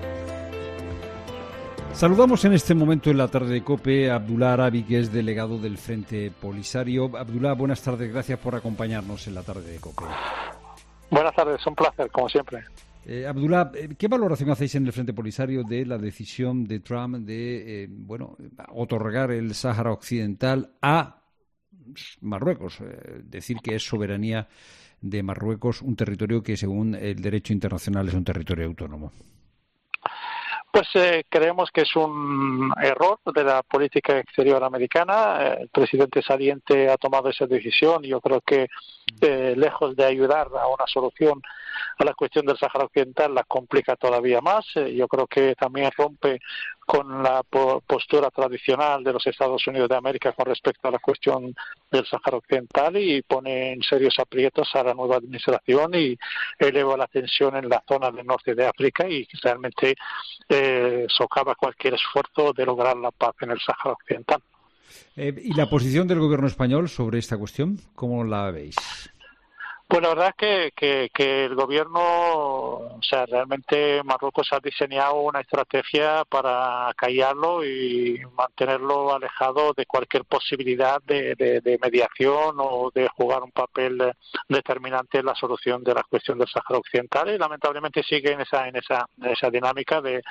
Saludamos en este momento en la tarde de COPE a Abdullah Arabi, que es delegado del Frente Polisario. Abdullah, buenas tardes, gracias por acompañarnos en la tarde de COPE. Buenas tardes, un placer, como siempre. Eh, Abdullah, ¿qué valoración hacéis en el Frente Polisario de la decisión de Trump de, eh, bueno, otorgar el Sáhara Occidental a Marruecos? Eh, decir que es soberanía de Marruecos, un territorio que según el derecho internacional es un territorio autónomo. Pues eh, creemos que es un error de la política exterior americana. Eh, el presidente saliente ha tomado esa decisión y yo creo que eh, lejos de ayudar a una solución a la cuestión del Sáhara Occidental la complica todavía más. Eh, yo creo que también rompe con la po- postura tradicional de los Estados Unidos de América con respecto a la cuestión del Sáhara Occidental y pone en serios aprietos a la nueva administración y eleva la tensión en la zona del norte de África y realmente eh, socava cualquier esfuerzo de lograr la paz en el Sáhara Occidental. Eh, ¿Y la posición del gobierno español sobre esta cuestión? ¿Cómo la veis? Pues la verdad que, que, que el gobierno, o sea, realmente Marruecos ha diseñado una estrategia para callarlo y mantenerlo alejado de cualquier posibilidad de, de, de mediación o de jugar un papel determinante en la solución de la cuestión del Sáhara Occidental y lamentablemente sigue en esa en esa, en esa dinámica de,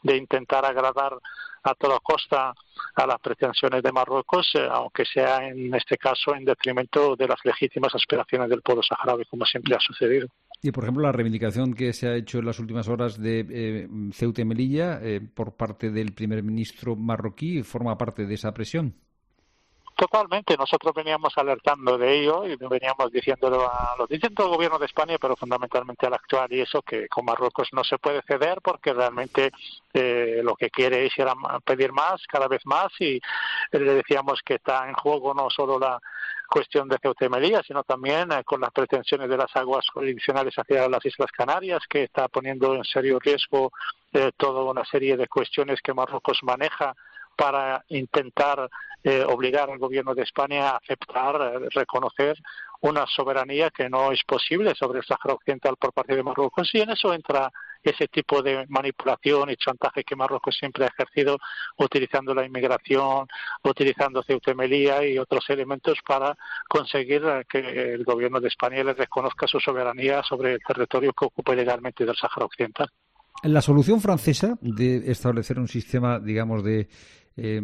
de intentar agradar a toda costa a las pretensiones de Marruecos, eh, aunque sea en este caso en detrimento de las legítimas aspiraciones del pueblo saharaui, como siempre ha sucedido. Y, por ejemplo, la reivindicación que se ha hecho en las últimas horas de eh, Ceuta y Melilla eh, por parte del primer ministro marroquí forma parte de esa presión. Totalmente, nosotros veníamos alertando de ello y veníamos diciéndolo a los distintos gobiernos de España, pero fundamentalmente al actual, y eso que con Marruecos no se puede ceder porque realmente eh, lo que quiere es ir a pedir más, cada vez más, y le decíamos que está en juego no solo la cuestión de Ceuta y Melilla, sino también eh, con las pretensiones de las aguas jurisdiccionales hacia las Islas Canarias, que está poniendo en serio riesgo eh, toda una serie de cuestiones que Marruecos maneja para intentar eh, obligar al gobierno de España a aceptar, eh, reconocer una soberanía que no es posible sobre el Sáhara Occidental por parte de Marruecos, y en eso entra ese tipo de manipulación y chantaje que Marruecos siempre ha ejercido, utilizando la inmigración, utilizando Ceuta y Melilla y otros elementos para conseguir que el gobierno de España le reconozca su soberanía sobre el territorio que ocupa ilegalmente del Sáhara Occidental. La solución francesa de establecer un sistema, digamos, de Eh,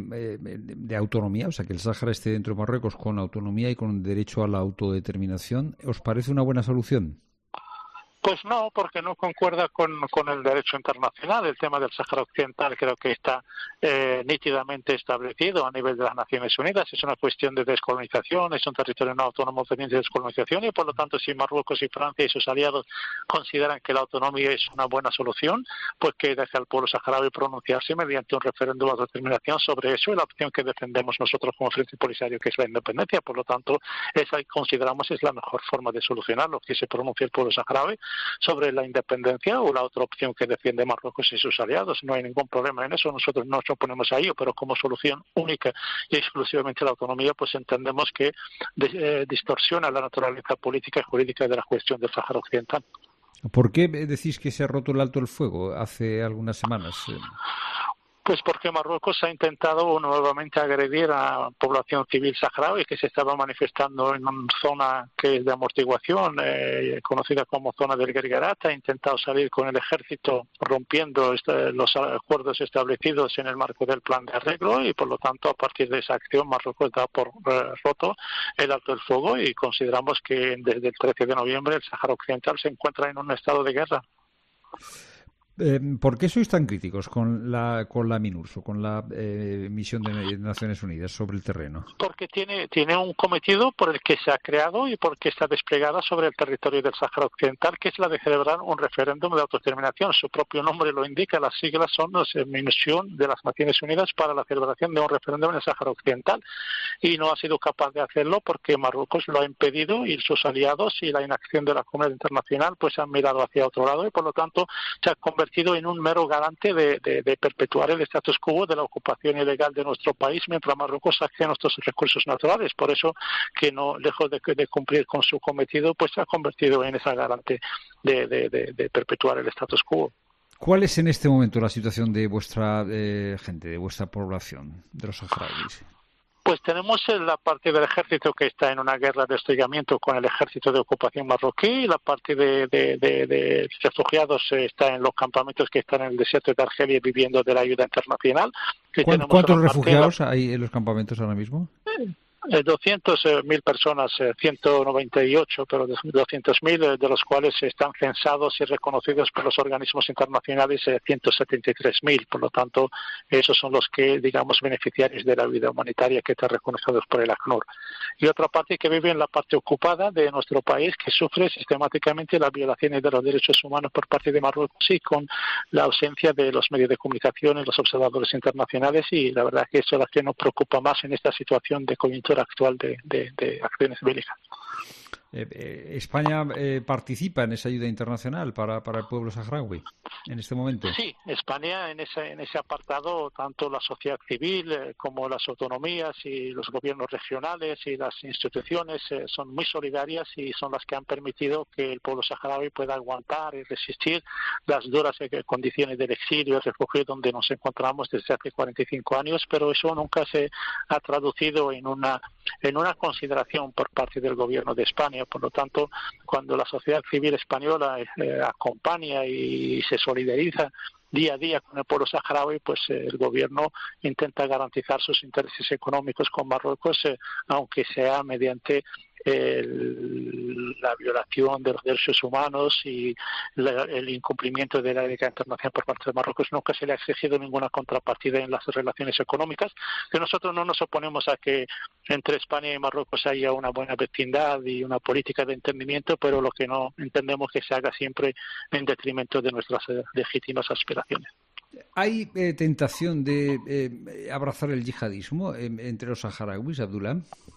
de autonomía, o sea, que el Sáhara esté dentro de Marruecos con autonomía y con derecho a la autodeterminación, ¿os parece una buena solución? Pues no, porque no concuerda con, con el derecho internacional. El tema del Sáhara Occidental creo que está eh, nítidamente establecido a nivel de las Naciones Unidas. Es una cuestión de descolonización, es un territorio no autónomo pendiente de descolonización, y por lo tanto, si Marruecos y Francia y sus aliados consideran que la autonomía es una buena solución, pues que deje al pueblo saharaui pronunciarse mediante un referéndum de autodeterminación sobre eso, y la opción que defendemos nosotros como Frente Polisario, que es la independencia. Por lo tanto, esa consideramos es la mejor forma de solucionarlo, que se pronuncie el pueblo saharaui sobre la independencia, o la otra opción que defiende Marruecos y sus aliados. No hay ningún problema en eso, nosotros no nos oponemos a ello, pero como solución única y exclusivamente la autonomía, pues entendemos que eh, distorsiona la naturaleza política y jurídica de la cuestión del Sáhara Occidental. ¿Por qué decís que se ha roto el alto el fuego hace algunas semanas? Pues porque Marruecos ha intentado nuevamente agredir a la población civil saharaui que se estaba manifestando en una zona que es de amortiguación, eh, conocida como zona del Guerguerat. Ha intentado salir con el ejército rompiendo este, los acuerdos establecidos en el marco del plan de arreglo, y por lo tanto, a partir de esa acción, Marruecos da por eh, roto el alto el fuego, y consideramos que desde el trece de noviembre el Sáhara Occidental se encuentra en un estado de guerra. Eh, ¿Por qué sois tan críticos con la con la MINURSO, con la eh, misión de Naciones Unidas sobre el terreno? Porque tiene tiene un cometido por el que se ha creado y porque está desplegada sobre el territorio del Sáhara Occidental, que es la de celebrar un referéndum de autodeterminación. Su propio nombre lo indica, las siglas son la Misión de las Naciones Unidas para la celebración de un referéndum en el Sáhara Occidental, y no ha sido capaz de hacerlo porque Marruecos lo ha impedido, y sus aliados y la inacción de la comunidad internacional pues han mirado hacia otro lado, y por lo tanto se ha convertido en un mero garante de, de, de perpetuar el status quo de la ocupación ilegal de nuestro país mientras Marruecos saque nuestros recursos naturales. Por eso que no, lejos de, de cumplir con su cometido, pues se ha convertido en esa garante de, de, de, de perpetuar el status quo. ¿Cuál es en este momento la situación de vuestra eh, gente, de vuestra población, de los saharauis? Pues tenemos la parte del ejército que está en una guerra de hostigamiento con el ejército de ocupación marroquí, y la parte de, de, de, de refugiados está en los campamentos que están en el desierto de Argelia viviendo de la ayuda internacional. ¿Cuántos refugiados la... hay en los campamentos ahora mismo? doscientas mil personas, ciento noventa y ocho, pero doscientos mil, de los cuales están censados y reconocidos por los organismos internacionales ciento setenta y tres mil. Por lo tanto, esos son los que, digamos, beneficiarios de la ayuda humanitaria que están reconocidos por el ACNUR. Y otra parte que vive en la parte ocupada de nuestro país, que sufre sistemáticamente las violaciones de los derechos humanos por parte de Marruecos, y con la ausencia de los medios de comunicación y los observadores internacionales, y la verdad que eso es lo que nos preocupa más en esta situación de coyuntura actual de, de, de acciones bélicas. Eh, eh, ¿España eh, participa en esa ayuda internacional para, para el pueblo saharaui en este momento? Sí, España en ese, en ese apartado, tanto la sociedad civil eh, como las autonomías y los gobiernos regionales y las instituciones eh, son muy solidarias, y son las que han permitido que el pueblo saharaui pueda aguantar y resistir las duras eh, condiciones del exilio y refugio donde nos encontramos desde hace cuarenta y cinco años, pero eso nunca se ha traducido en una en una consideración por parte del gobierno de España. Por lo tanto, cuando la sociedad civil española eh, acompaña y se solidariza día a día con el pueblo saharaui, pues eh, el gobierno intenta garantizar sus intereses económicos con Marruecos, eh, aunque sea mediante El, la violación de los derechos humanos y la, el incumplimiento de la ley internacional por parte de Marruecos. Nunca se le ha exigido ninguna contrapartida en las relaciones económicas, que nosotros no nos oponemos a que entre España y Marruecos haya una buena vecindad y una política de entendimiento, pero lo que no entendemos que se haga siempre en detrimento de nuestras eh, legítimas aspiraciones. ¿Hay eh, tentación de eh, abrazar el yihadismo eh, entre los saharauis, Abdullah?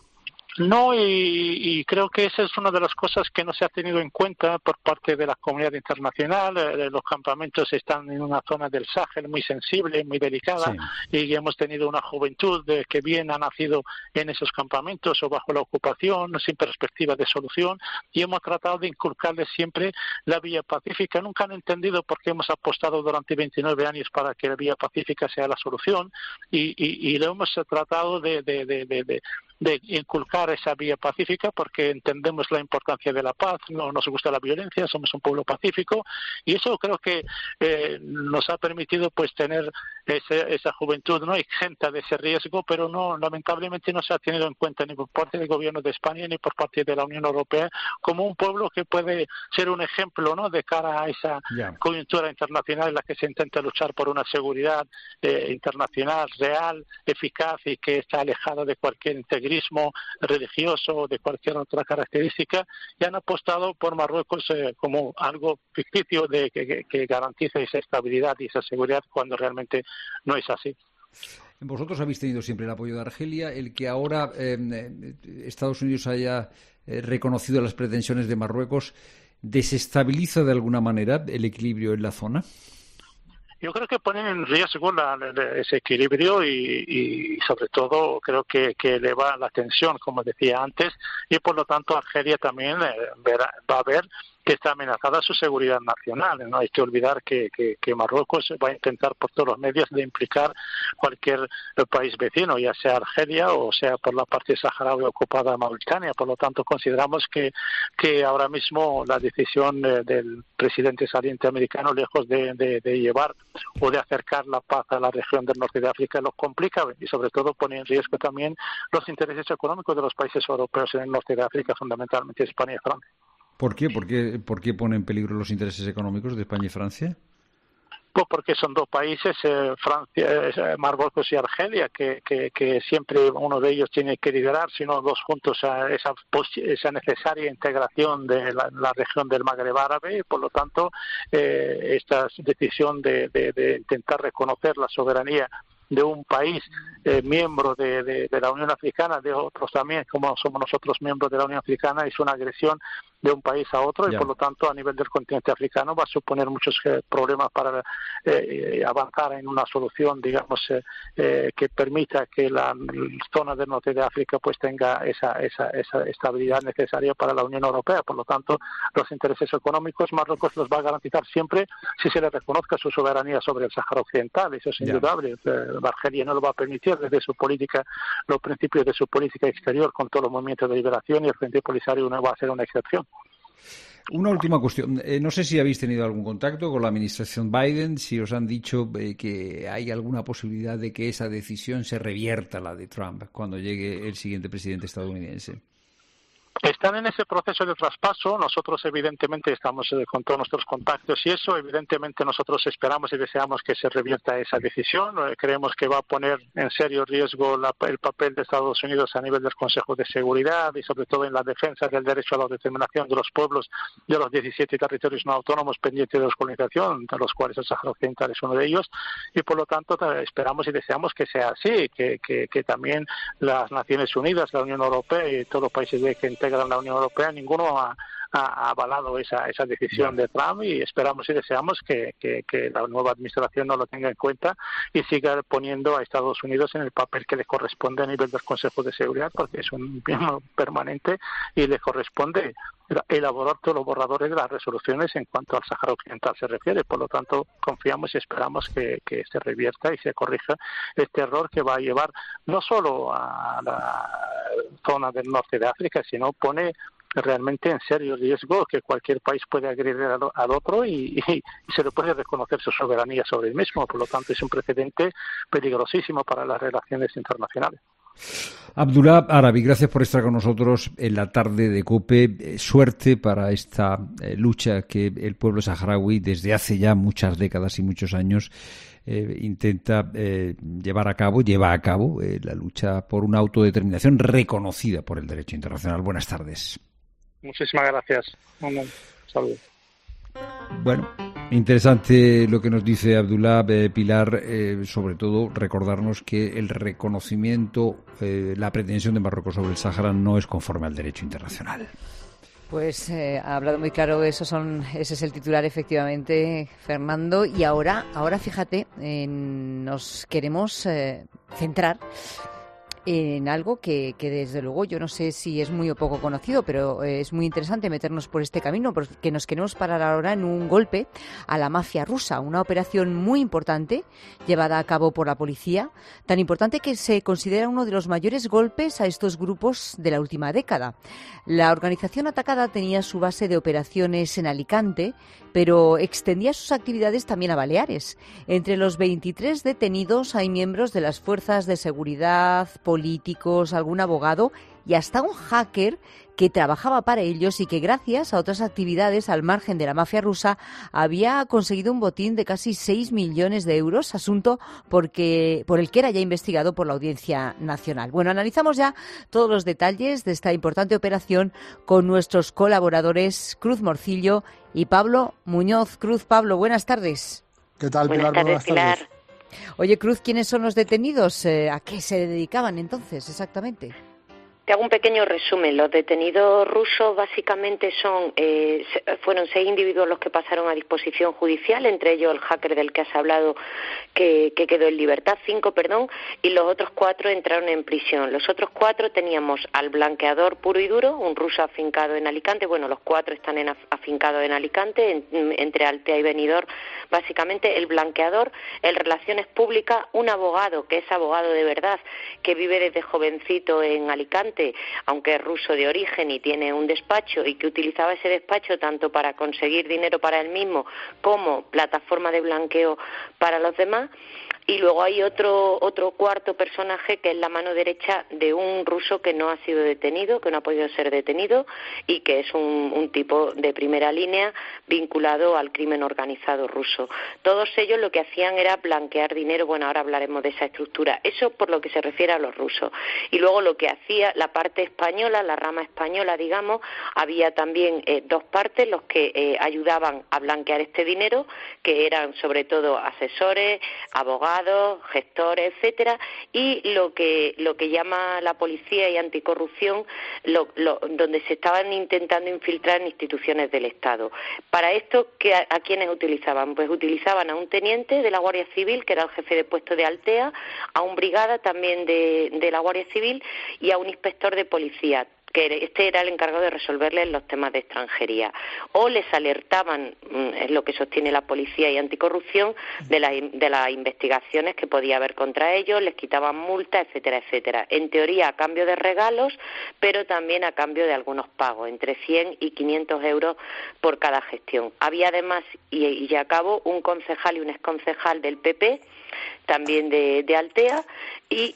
No, y, y creo que esa es una de las cosas que no se ha tenido en cuenta por parte de la comunidad internacional. Eh, los campamentos están en una zona del Sáhel muy sensible, muy delicada, sí. Y hemos tenido una juventud de, que bien ha nacido en esos campamentos o bajo la ocupación, sin perspectiva de solución, y hemos tratado de inculcarles siempre la vía pacífica. Nunca han entendido por qué hemos apostado durante veintinueve años para que la vía pacífica sea la solución, y, y, y lo hemos tratado de, de, de, de, de de inculcar esa vía pacífica porque entendemos la importancia de la paz, no nos gusta la violencia, somos un pueblo pacífico, y eso creo que eh, nos ha permitido pues tener ese, esa juventud no exenta de ese riesgo, pero no lamentablemente no se ha tenido en cuenta ni por parte del gobierno de España ni por parte de la Unión Europea como un pueblo que puede ser un ejemplo no de cara a esa yeah. coyuntura internacional en la que se intenta luchar por una seguridad eh, internacional real, eficaz y que está alejada de cualquier integridad religioso o de cualquier otra característica, y han apostado por Marruecos eh, como algo ficticio de que, que, que garantice esa estabilidad y esa seguridad cuando realmente no es así. Vosotros habéis tenido siempre el apoyo de Argelia. El que ahora eh, Estados Unidos haya eh, reconocido las pretensiones de Marruecos, ¿desestabiliza de alguna manera el equilibrio en la zona? Yo creo que ponen en riesgo la, ese equilibrio y, y sobre todo creo que, que eleva la tensión, como decía antes, y por lo tanto Argelia también eh, verá, va a ver que está amenazada su seguridad nacional. No hay que olvidar que, que, que Marruecos va a intentar por todos los medios de implicar cualquier país vecino, ya sea Argelia o sea por la parte saharaui ocupada Mauritania. Por lo tanto, consideramos que, que ahora mismo la decisión eh, del presidente saliente americano, lejos de, de, de llevar o de acercar la paz a la región del norte de África, lo complica y sobre todo pone en riesgo también los intereses económicos de los países europeos en el norte de África, fundamentalmente España y Francia. ¿Por qué? ¿Por qué, por qué pone en peligro los intereses económicos de España y Francia? Pues porque son dos países, eh, Francia, eh, Marruecos y Argelia, que, que, que siempre uno de ellos tiene que liderar, sino dos juntos, a esa, esa necesaria integración de la, la región del Magreb árabe, y por lo tanto eh, esta decisión de, de, de intentar reconocer la soberanía de un país eh, miembro de, de, de la Unión Africana, de otros también, como somos nosotros miembros de la Unión Africana, es una agresión de un país a otro, yeah. y por lo tanto a nivel del continente africano va a suponer muchos eh, problemas para eh, avanzar en una solución, digamos, eh, eh, que permita que la zona del norte de África pues tenga esa, esa, esa estabilidad necesaria para la Unión Europea. Por lo tanto, los intereses económicos Marruecos los va a garantizar siempre si se le reconozca su soberanía sobre el Sáhara Occidental. Eso es indudable. Yeah. Eh, Argelia no lo va a permitir desde su política, los principios de su política exterior con todos los movimientos de liberación, y el Frente Polisario no va a ser una excepción. Una última cuestión. Eh, no sé si habéis tenido algún contacto con la administración Biden, si os han dicho eh, que hay alguna posibilidad de que esa decisión se revierta, la de Trump, cuando llegue el siguiente presidente estadounidense. Están en ese proceso de traspaso. Nosotros evidentemente estamos eh, con todos nuestros contactos y eso, evidentemente nosotros esperamos y deseamos que se revierta esa decisión. Eh, creemos que va a poner en serio riesgo la, el papel de Estados Unidos a nivel del Consejo de Seguridad y sobre todo en la defensa del derecho a la autodeterminación de los pueblos de los diecisiete territorios no autónomos pendientes de descolonización, de los cuales el Sáhara Occidental es uno de ellos, y por lo tanto esperamos y deseamos que sea así, que, que, que también las Naciones Unidas, la Unión Europea y todos los países de que integran la Unión Europea, ninguno ha, ha avalado esa, esa decisión de Trump, y esperamos y deseamos que, que, que la nueva administración no lo tenga en cuenta y siga poniendo a Estados Unidos en el papel que le corresponde a nivel del Consejo de Seguridad, porque es un miembro permanente y le corresponde elaborar todos los borradores de las resoluciones en cuanto al Sáhara Occidental se refiere. Por lo tanto, confiamos y esperamos que, que se revierta y se corrija este error que va a llevar no solo a la zona del norte de África, sino pone realmente en serio riesgo que cualquier país puede agredir al, al otro y, y, y se le puede reconocer su soberanía sobre el mismo. Por lo tanto, es un precedente peligrosísimo para las relaciones internacionales. Abdullah Arabi, gracias por estar con nosotros en la tarde de COPE. Suerte para esta eh, lucha que el pueblo saharaui desde hace ya muchas décadas y muchos años eh, intenta eh, llevar a cabo, lleva a cabo eh, la lucha por una autodeterminación reconocida por el derecho internacional. Buenas tardes. Muchísimas gracias. Un saludo. Bueno, interesante lo que nos dice Abdullah, eh, Pilar, eh, sobre todo recordarnos que el reconocimiento, eh, la pretensión de Marruecos sobre el Sáhara no es conforme al derecho internacional. Pues eh, ha hablado muy claro, eso son, ese es el titular efectivamente, Fernando. Y ahora, ahora fíjate, eh, nos queremos eh, centrar en algo que, que desde luego yo no sé si es muy o poco conocido, pero es muy interesante meternos por este camino, porque nos queremos parar ahora en un golpe a la mafia rusa, una operación muy importante llevada a cabo por la policía, tan importante que se considera uno de los mayores golpes a estos grupos de la última década. La organización atacada tenía su base de operaciones en Alicante, pero extendía sus actividades también a Baleares. Entre los veintitrés detenidos hay miembros de las fuerzas de seguridad, políticos, algún abogado y hasta un hacker que trabajaba para ellos y que gracias a otras actividades al margen de la mafia rusa había conseguido un botín de casi seis millones de euros, asunto porque, por el que era ya investigado por la Audiencia Nacional. Bueno, analizamos ya todos los detalles de esta importante operación con nuestros colaboradores Cruz Morcillo y Pablo Muñoz. Cruz, Pablo, buenas tardes. ¿Qué tal, Pilar? Buenas tardes, Buenas tardes. Pilar. Oye, Cruz, ¿quiénes son los detenidos? ¿A qué se dedicaban entonces exactamente? Te hago un pequeño resumen. Los detenidos rusos básicamente son eh, fueron seis individuos los que pasaron a disposición judicial, entre ellos el hacker del que has hablado, que, que quedó en libertad, cinco, perdón, y los otros cuatro entraron en prisión. Los otros cuatro teníamos al blanqueador puro y duro, un ruso afincado en Alicante. Bueno, los cuatro están en, afincados en Alicante, en, entre Altea y Benidorm. Básicamente el blanqueador, el Relaciones Públicas, un abogado que es abogado de verdad, que vive desde jovencito en Alicante, aunque es ruso de origen y tiene un despacho, y que utilizaba ese despacho tanto para conseguir dinero para él mismo como plataforma de blanqueo para los demás. Y luego hay otro otro cuarto personaje que es la mano derecha de un ruso que no ha sido detenido, que no ha podido ser detenido y que es un, un tipo de primera línea vinculado al crimen organizado ruso. Todos ellos lo que hacían era blanquear dinero. Bueno, ahora hablaremos de esa estructura. Eso por lo que se refiere a los rusos. Y luego lo que hacía la parte española, la rama española, digamos, había también eh, dos partes, los que eh, ayudaban a blanquear este dinero, que eran sobre todo asesores, abogados, gestores, etcétera, y lo que lo que llama la policía y anticorrupción, lo, lo, donde se estaban intentando infiltrar en instituciones del Estado. Para esto, ¿qué, a, ¿a quiénes utilizaban? Pues utilizaban a un teniente de la Guardia Civil, que era el jefe de puesto de Altea, a un brigada también de, de la Guardia Civil y a un inspector de policía, que este era el encargado de resolverles los temas de extranjería. O les alertaban, es lo que sostiene la policía y anticorrupción, de, la, de las investigaciones que podía haber contra ellos, les quitaban multas, etcétera, etcétera. En teoría a cambio de regalos, pero también a cambio de algunos pagos, entre cien y quinientos euros por cada gestión. Había además, y, y ya acabo, un concejal y un exconcejal del P P, también de, de Altea, y...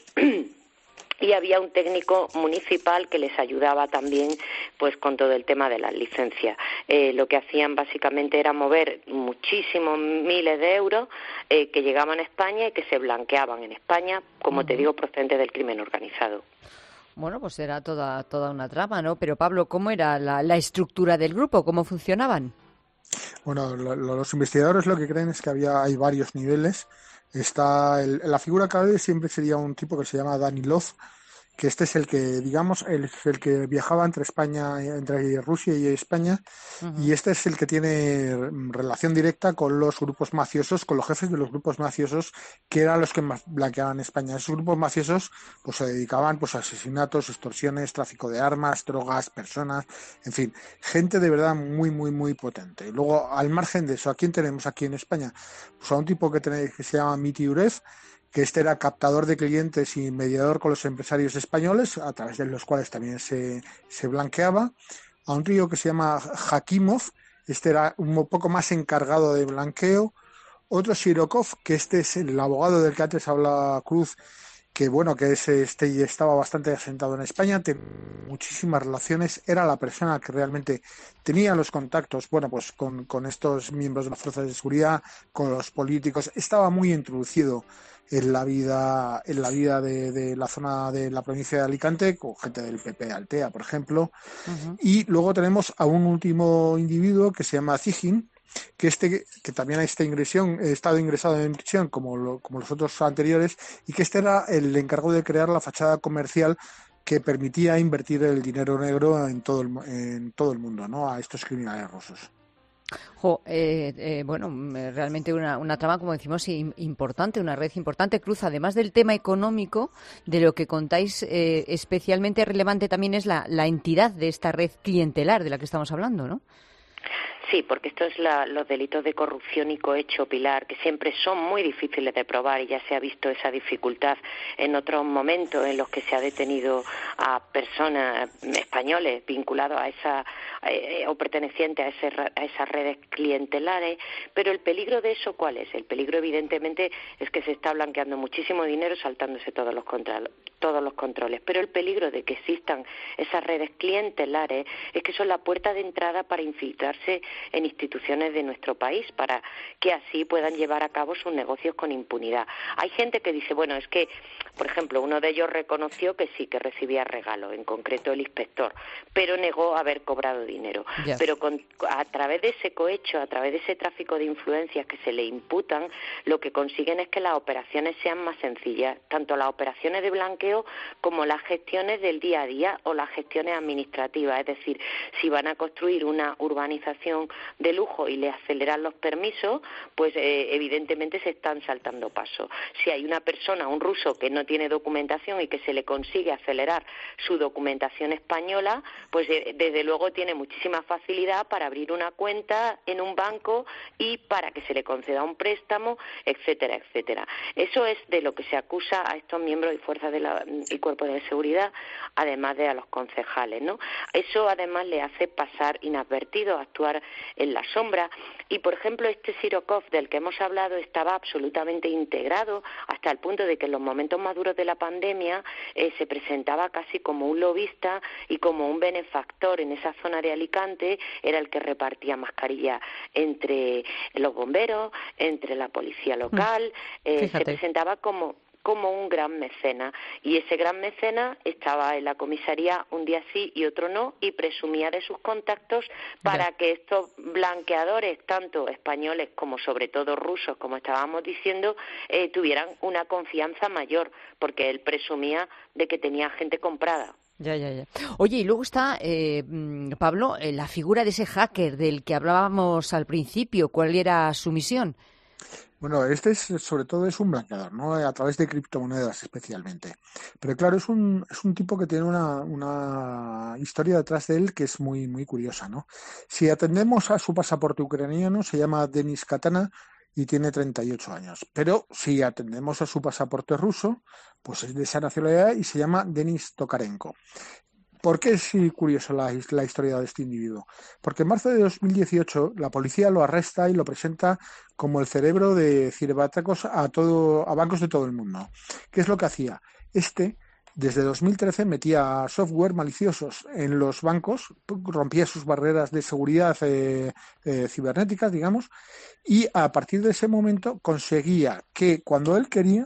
y había un técnico municipal que les ayudaba también pues con todo el tema de las licencias. Eh, lo que hacían básicamente era mover muchísimos miles de euros eh, que llegaban a España y que se blanqueaban en España, como uh-huh. te digo, procedentes del crimen organizado. Bueno, pues era toda toda una trama, ¿no? Pero Pablo, ¿cómo era la, la estructura del grupo? ¿Cómo funcionaban? Bueno, lo, lo, los investigadores lo que creen es que había hay varios niveles. Está el, la figura clave siempre sería un tipo que se llama Danilov, que este es el que, digamos, el, el que viajaba entre España, entre Rusia y España, uh-huh. y este es el que tiene relación directa con los grupos mafiosos, con los jefes de los grupos mafiosos, que eran los que blanqueaban España. Esos grupos mafiosos pues se dedicaban pues a asesinatos, extorsiones, tráfico de armas, drogas, personas, en fin, gente de verdad muy, muy, muy potente. Luego, al margen de eso, ¿a quién tenemos aquí en España? Pues a un tipo que, tiene, que se llama Miti Urev, que este era captador de clientes y mediador con los empresarios españoles, a través de los cuales también se, se blanqueaba. a un tío que se llama Hakimov, este era un poco más encargado de blanqueo, otro Shirokov, que este es el abogado del que antes habla Cruz, que bueno, que es este y estaba bastante asentado en España, tenía muchísimas relaciones, era la persona que realmente tenía los contactos, bueno, pues con, con estos miembros de las fuerzas de seguridad, con los políticos, estaba muy introducido en la vida, en la vida de, de la zona de la provincia de Alicante, con gente del P P Altea, por ejemplo. Uh-huh. Y luego tenemos a un último individuo que se llama Zijin, que este que también ha esta ingresión, ha estado ingresado en prisión como, lo, como los otros anteriores, y que este era el encargado de crear la fachada comercial que permitía invertir el dinero negro en todo el, en todo el mundo, ¿no? A estos criminales rusos. Jo, eh, eh, bueno, realmente una, una trama, como decimos, importante, una red importante. Cruz, además del tema económico, de lo que contáis, eh, especialmente relevante también es la, la entidad de esta red clientelar de la que estamos hablando, ¿no? Sí, porque esto es la, los delitos de corrupción y cohecho, Pilar, que siempre son muy difíciles de probar, y ya se ha visto esa dificultad en otros momentos en los que se ha detenido a personas españoles vinculados a esa eh, o pertenecientes a, ese, a esas redes clientelares. Pero el peligro de eso, ¿cuál es? El peligro, evidentemente, es que se está blanqueando muchísimo dinero, saltándose todos los controles, todos los controles. Pero el peligro de que existan esas redes clientelares es que son la puerta de entrada para infiltrarse en instituciones de nuestro país, para que así puedan llevar a cabo sus negocios con impunidad. Hay gente que dice, bueno, es que, por ejemplo, uno de ellos reconoció que sí, que recibía regalos, en concreto el inspector, pero negó haber cobrado dinero. Yeah. Pero con, a través de ese cohecho, a través de ese tráfico de influencias que se le imputan, lo que consiguen es que las operaciones sean más sencillas, tanto las operaciones de blanqueo como las gestiones del día a día o las gestiones administrativas. Es decir, si van a construir una urbanización de lujo y le aceleran los permisos, pues eh, evidentemente se están saltando pasos. Si hay una persona, un ruso, que no tiene documentación y que se le consigue acelerar su documentación española, pues eh, desde luego tiene muchísima facilidad para abrir una cuenta en un banco y para que se le conceda un préstamo, etcétera, etcétera. Eso es de lo que se acusa a estos miembros y fuerzas de la, y cuerpos de seguridad, además de a los concejales, ¿no? Eso además le hace pasar inadvertido, actuar en la sombra. Y por ejemplo, este Shirokov del que hemos hablado estaba absolutamente integrado hasta el punto de que en los momentos más duros de la pandemia eh, se presentaba casi como un lobista y como un benefactor en esa zona de Alicante. Era el que repartía mascarillas entre los bomberos, entre la policía local, eh, se presentaba como como un gran mecena, y ese gran mecena estaba en la comisaría un día sí y otro no, y presumía de sus contactos para yeah. que estos blanqueadores, tanto españoles como sobre todo rusos, como estábamos diciendo, eh, tuvieran una confianza mayor, porque él presumía de que tenía gente comprada. Ya, ya, ya. Oye, y luego está, eh, Pablo, eh, la figura de ese hacker del que hablábamos al principio. ¿Cuál era su misión? Bueno, este es sobre todo es un blanqueador, ¿no? A través de criptomonedas especialmente. Pero claro, es un es un tipo que tiene una, una historia detrás de él que es muy muy curiosa, ¿no? Si atendemos a su pasaporte ucraniano, se llama Denis Katana y tiene treinta y ocho años. Pero si atendemos a su pasaporte ruso, pues es de esa nacionalidad y se llama Denis Tokarenko. ¿Por qué es curiosa la, la historia de este individuo? Porque en marzo de dos mil dieciocho la policía lo arresta y lo presenta como el cerebro de ciberataques a todo, a bancos de todo el mundo. ¿Qué es lo que hacía? Este, desde dos mil trece, metía software maliciosos en los bancos, rompía sus barreras de seguridad eh, eh, cibernéticas, digamos, y a partir de ese momento conseguía que cuando él quería,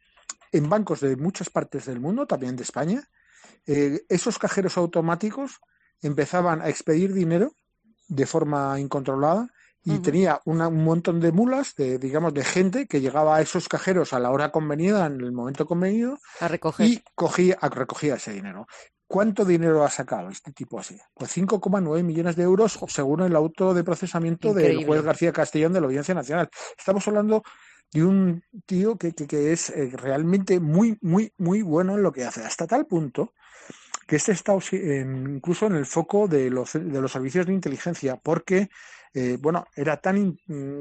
en bancos de muchas partes del mundo, también de España, Eh, esos cajeros automáticos empezaban a expedir dinero de forma incontrolada y uh-huh. tenía una, un montón de mulas, de digamos, de gente que llegaba a esos cajeros a la hora convenida, en el momento convenido, a recoger. y cogía, a, recogía ese dinero. ¿Cuánto dinero ha sacado este tipo así? Pues cinco coma nueve millones de euros, según el auto de procesamiento Increíble. del juez García Castellón de la Audiencia Nacional. Estamos hablando de un tío que, que, que es eh, realmente muy, muy, muy bueno en lo que hace, hasta tal punto que este está en, incluso en el foco de los, de los servicios de inteligencia, porque eh, bueno, era tan,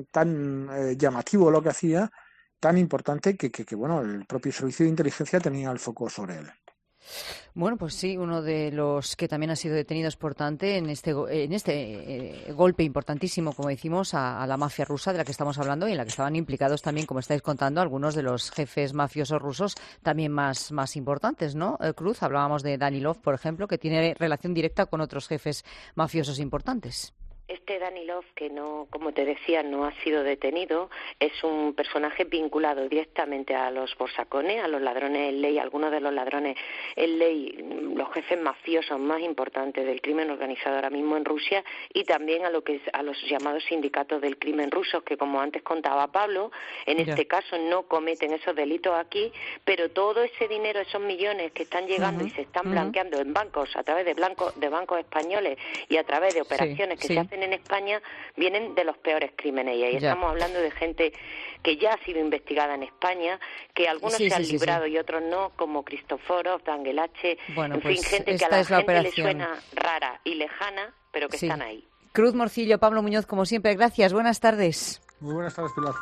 tan eh, llamativo lo que hacía, tan importante que, que, que bueno, el propio servicio de inteligencia tenía el foco sobre él. Bueno, pues sí, uno de los que también ha sido detenido es importante en este en este eh, golpe importantísimo, como decimos, a, a la mafia rusa de la que estamos hablando y en la que estaban implicados también, como estáis contando, algunos de los jefes mafiosos rusos también más, más importantes, ¿no? Eh, Cruz, hablábamos de Danilov, por ejemplo, que tiene relación directa con otros jefes mafiosos importantes. Este Danilov, que no, como te decía, no ha sido detenido, es un personaje vinculado directamente a los borsacones, a los ladrones en ley, algunos de los ladrones en ley, los jefes mafiosos más importantes del crimen organizado ahora mismo en Rusia, y también a lo que es, a los llamados sindicatos del crimen rusos, que como antes contaba Pablo, en yeah. este caso no cometen esos delitos aquí, pero todo ese dinero, esos millones que están llegando uh-huh. y se están uh-huh. blanqueando en bancos, a través de, blanco, de bancos españoles y a través de operaciones sí, que sí. se hacen en España, vienen de los peores crímenes, y ahí ya. estamos hablando de gente que ya ha sido investigada en España, que algunos sí, se han sí, librado sí, sí. y otros no, como Cristoforov, Dangelache, bueno, en pues fin, gente que a la, la gente operación. le suena rara y lejana, pero que sí. están ahí. Cruz Morcillo, Pablo Muñoz, como siempre, gracias, buenas tardes. Muy buenas tardes, Pilar.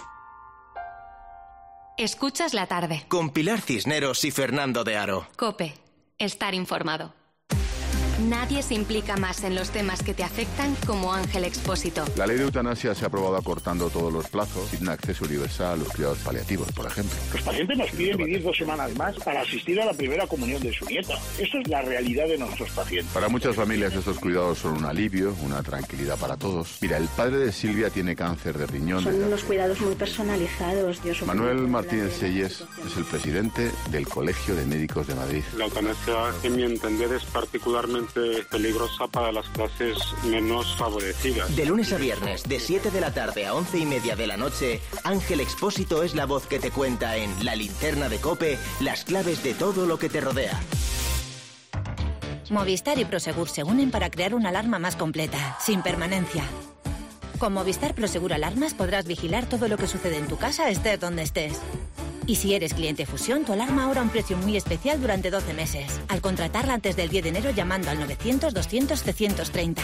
Escuchas la tarde. Con Pilar Cisneros y Fernando de Aro. COPE, estar informado. Nadie se implica más en los temas que te afectan como Ángel Expósito. La ley de eutanasia se ha aprobado acortando todos los plazos sin acceso universal a los cuidados paliativos, por ejemplo. Los pacientes nos piden vivir dos semanas más para asistir a la primera comunión de su nieta. Esto es la realidad de nuestros pacientes. Para muchas familias estos cuidados son un alivio, una tranquilidad para todos. Mira, el padre de Silvia tiene cáncer de riñón. Son unos cuidados muy personalizados. Dios Manuel Martínez Selles es el presidente del Colegio de Médicos de Madrid. La eutanasia, en mi entender, es particularmente peligrosa para las clases menos favorecidas. De lunes a viernes, de siete de la tarde a once y media de la noche, Ángel Expósito es la voz que te cuenta en La Linterna de COPE las claves de todo lo que te rodea. Movistar y Prosegur se unen para crear una alarma más completa, sin permanencia. Con Movistar Prosegur Alarmas podrás vigilar todo lo que sucede en tu casa, estés donde estés. Y si eres cliente Fusión, tu alarma ahora a un precio muy especial durante doce meses. Al contratarla antes del diez de enero llamando al novecientos, doscientos, trescientos treinta.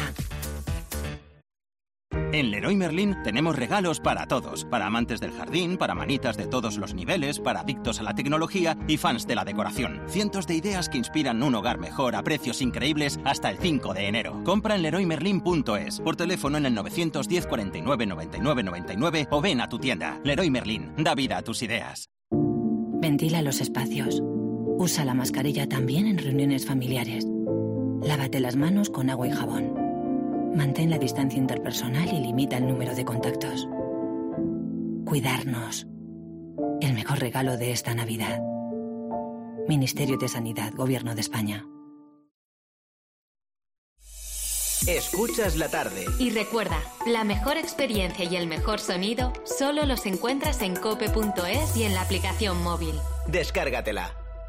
En Leroy Merlin tenemos regalos para todos. Para amantes del jardín, para manitas de todos los niveles, para adictos a la tecnología y fans de la decoración. Cientos de ideas que inspiran un hogar mejor a precios increíbles hasta el cinco de enero. Compra en leroy merlin punto es, por teléfono en el novecientos diez, cuarenta y nueve, noventa y nueve, noventa y nueve o ven a tu tienda. Leroy Merlin, da vida a tus ideas. Ventila los espacios. Usa la mascarilla también en reuniones familiares. Lávate las manos con agua y jabón. Mantén la distancia interpersonal y limita el número de contactos. Cuidarnos. El mejor regalo de esta Navidad. Ministerio de Sanidad, Gobierno de España. Escuchas la tarde. Y recuerda, la mejor experiencia y el mejor sonido solo los encuentras en cope punto es y en la aplicación móvil. Descárgatela.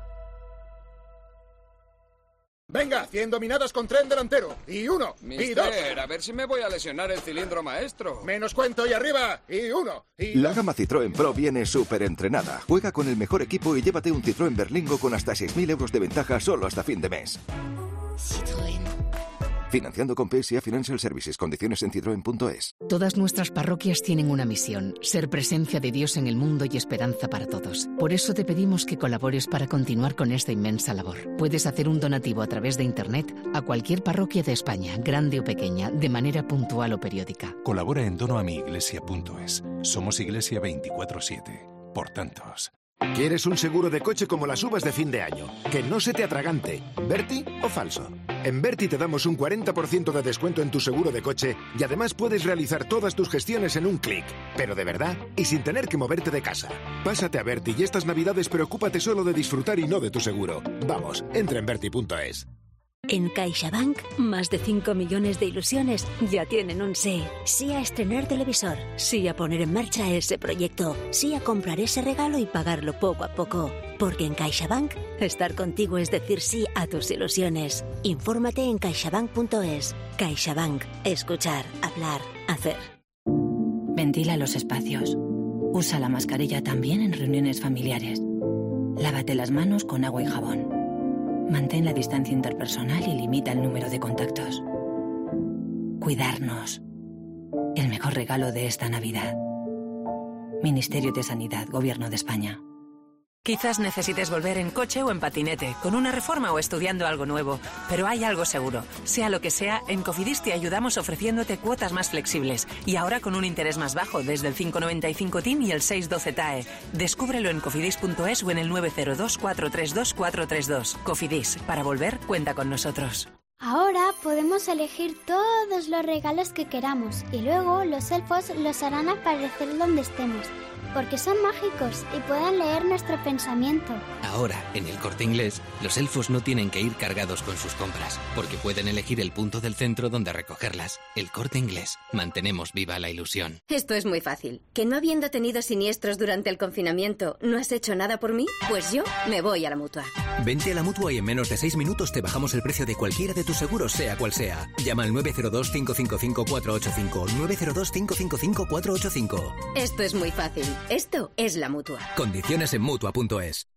Venga, cien dominadas con tren delantero. Y uno, Mister, y dos. A ver si me voy a lesionar el cilindro maestro. Menos cuento y arriba. Y uno, y La gama Citroën Pro viene súper entrenada. Juega con el mejor equipo y llévate un Citroën Berlingo con hasta seis mil euros de ventaja solo hasta fin de mes. Citroën. Financiando con P S A Financial Services. Condiciones en citroen punto es. Todas nuestras parroquias tienen una misión: ser presencia de Dios en el mundo y esperanza para todos. Por eso te pedimos que colabores para continuar con esta inmensa labor. Puedes hacer un donativo a través de Internet a cualquier parroquia de España, grande o pequeña, de manera puntual o periódica. Colabora en donoamiglesia punto es. Somos Iglesia veinticuatro siete. Por tantos. ¿Quieres un seguro de coche como las uvas de fin de año? Que no se te atragante. ¿Berti o falso? En Berti te damos un cuarenta por ciento de descuento en tu seguro de coche y además puedes realizar todas tus gestiones en un clic. Pero de verdad y sin tener que moverte de casa. Pásate a Berti y estas navidades preocúpate solo de disfrutar y no de tu seguro. Vamos, entra en berti punto es. En CaixaBank, más de cinco millones de ilusiones ya tienen un sí. Sí a estrenar televisor, sí a poner en marcha ese proyecto, sí a comprar ese regalo y pagarlo poco a poco. Porque en CaixaBank, estar contigo es decir sí a tus ilusiones. Infórmate en caixabank punto es. CaixaBank. Escuchar, hablar, hacer. Ventila los espacios. Usa la mascarilla también en reuniones familiares. Lávate las manos con agua y jabón. Mantén la distancia interpersonal y limita el número de contactos. Cuidarnos. El mejor regalo de esta Navidad. Ministerio de Sanidad, Gobierno de España. Quizás necesites volver en coche o en patinete, con una reforma o estudiando algo nuevo. Pero hay algo seguro. Sea lo que sea, en Cofidis te ayudamos ofreciéndote cuotas más flexibles. Y ahora con un interés más bajo, desde el cinco noventa y cinco T I M y el seis doce T A E. Descúbrelo en cofidis punto es o en el nueve cero dos, cuatro tres dos, cuatro tres dos. Cofidis, para volver, cuenta con nosotros. Ahora podemos elegir todos los regalos que queramos y luego los elfos los harán aparecer donde estemos, porque son mágicos y pueden leer nuestro pensamiento. Ahora, en el Corte Inglés, los elfos no tienen que ir cargados con sus compras, porque pueden elegir el punto del centro donde recogerlas. El Corte Inglés. Mantenemos viva la ilusión. Esto es muy fácil. ¿Que no habiendo tenido siniestros durante el confinamiento, no has hecho nada por mí? Pues yo me voy a la Mutua. Vente a la Mutua y en menos de seis minutos te bajamos el precio de cualquiera de tus seguros, sea cual sea. Llama al nueve cero dos, cinco cinco cinco, cuatro ocho cinco, nueve cero dos, cinco cinco cinco, cuatro ocho cinco. Esto es muy fácil. Esto es la Mutua. Condiciones en Mutua punto es.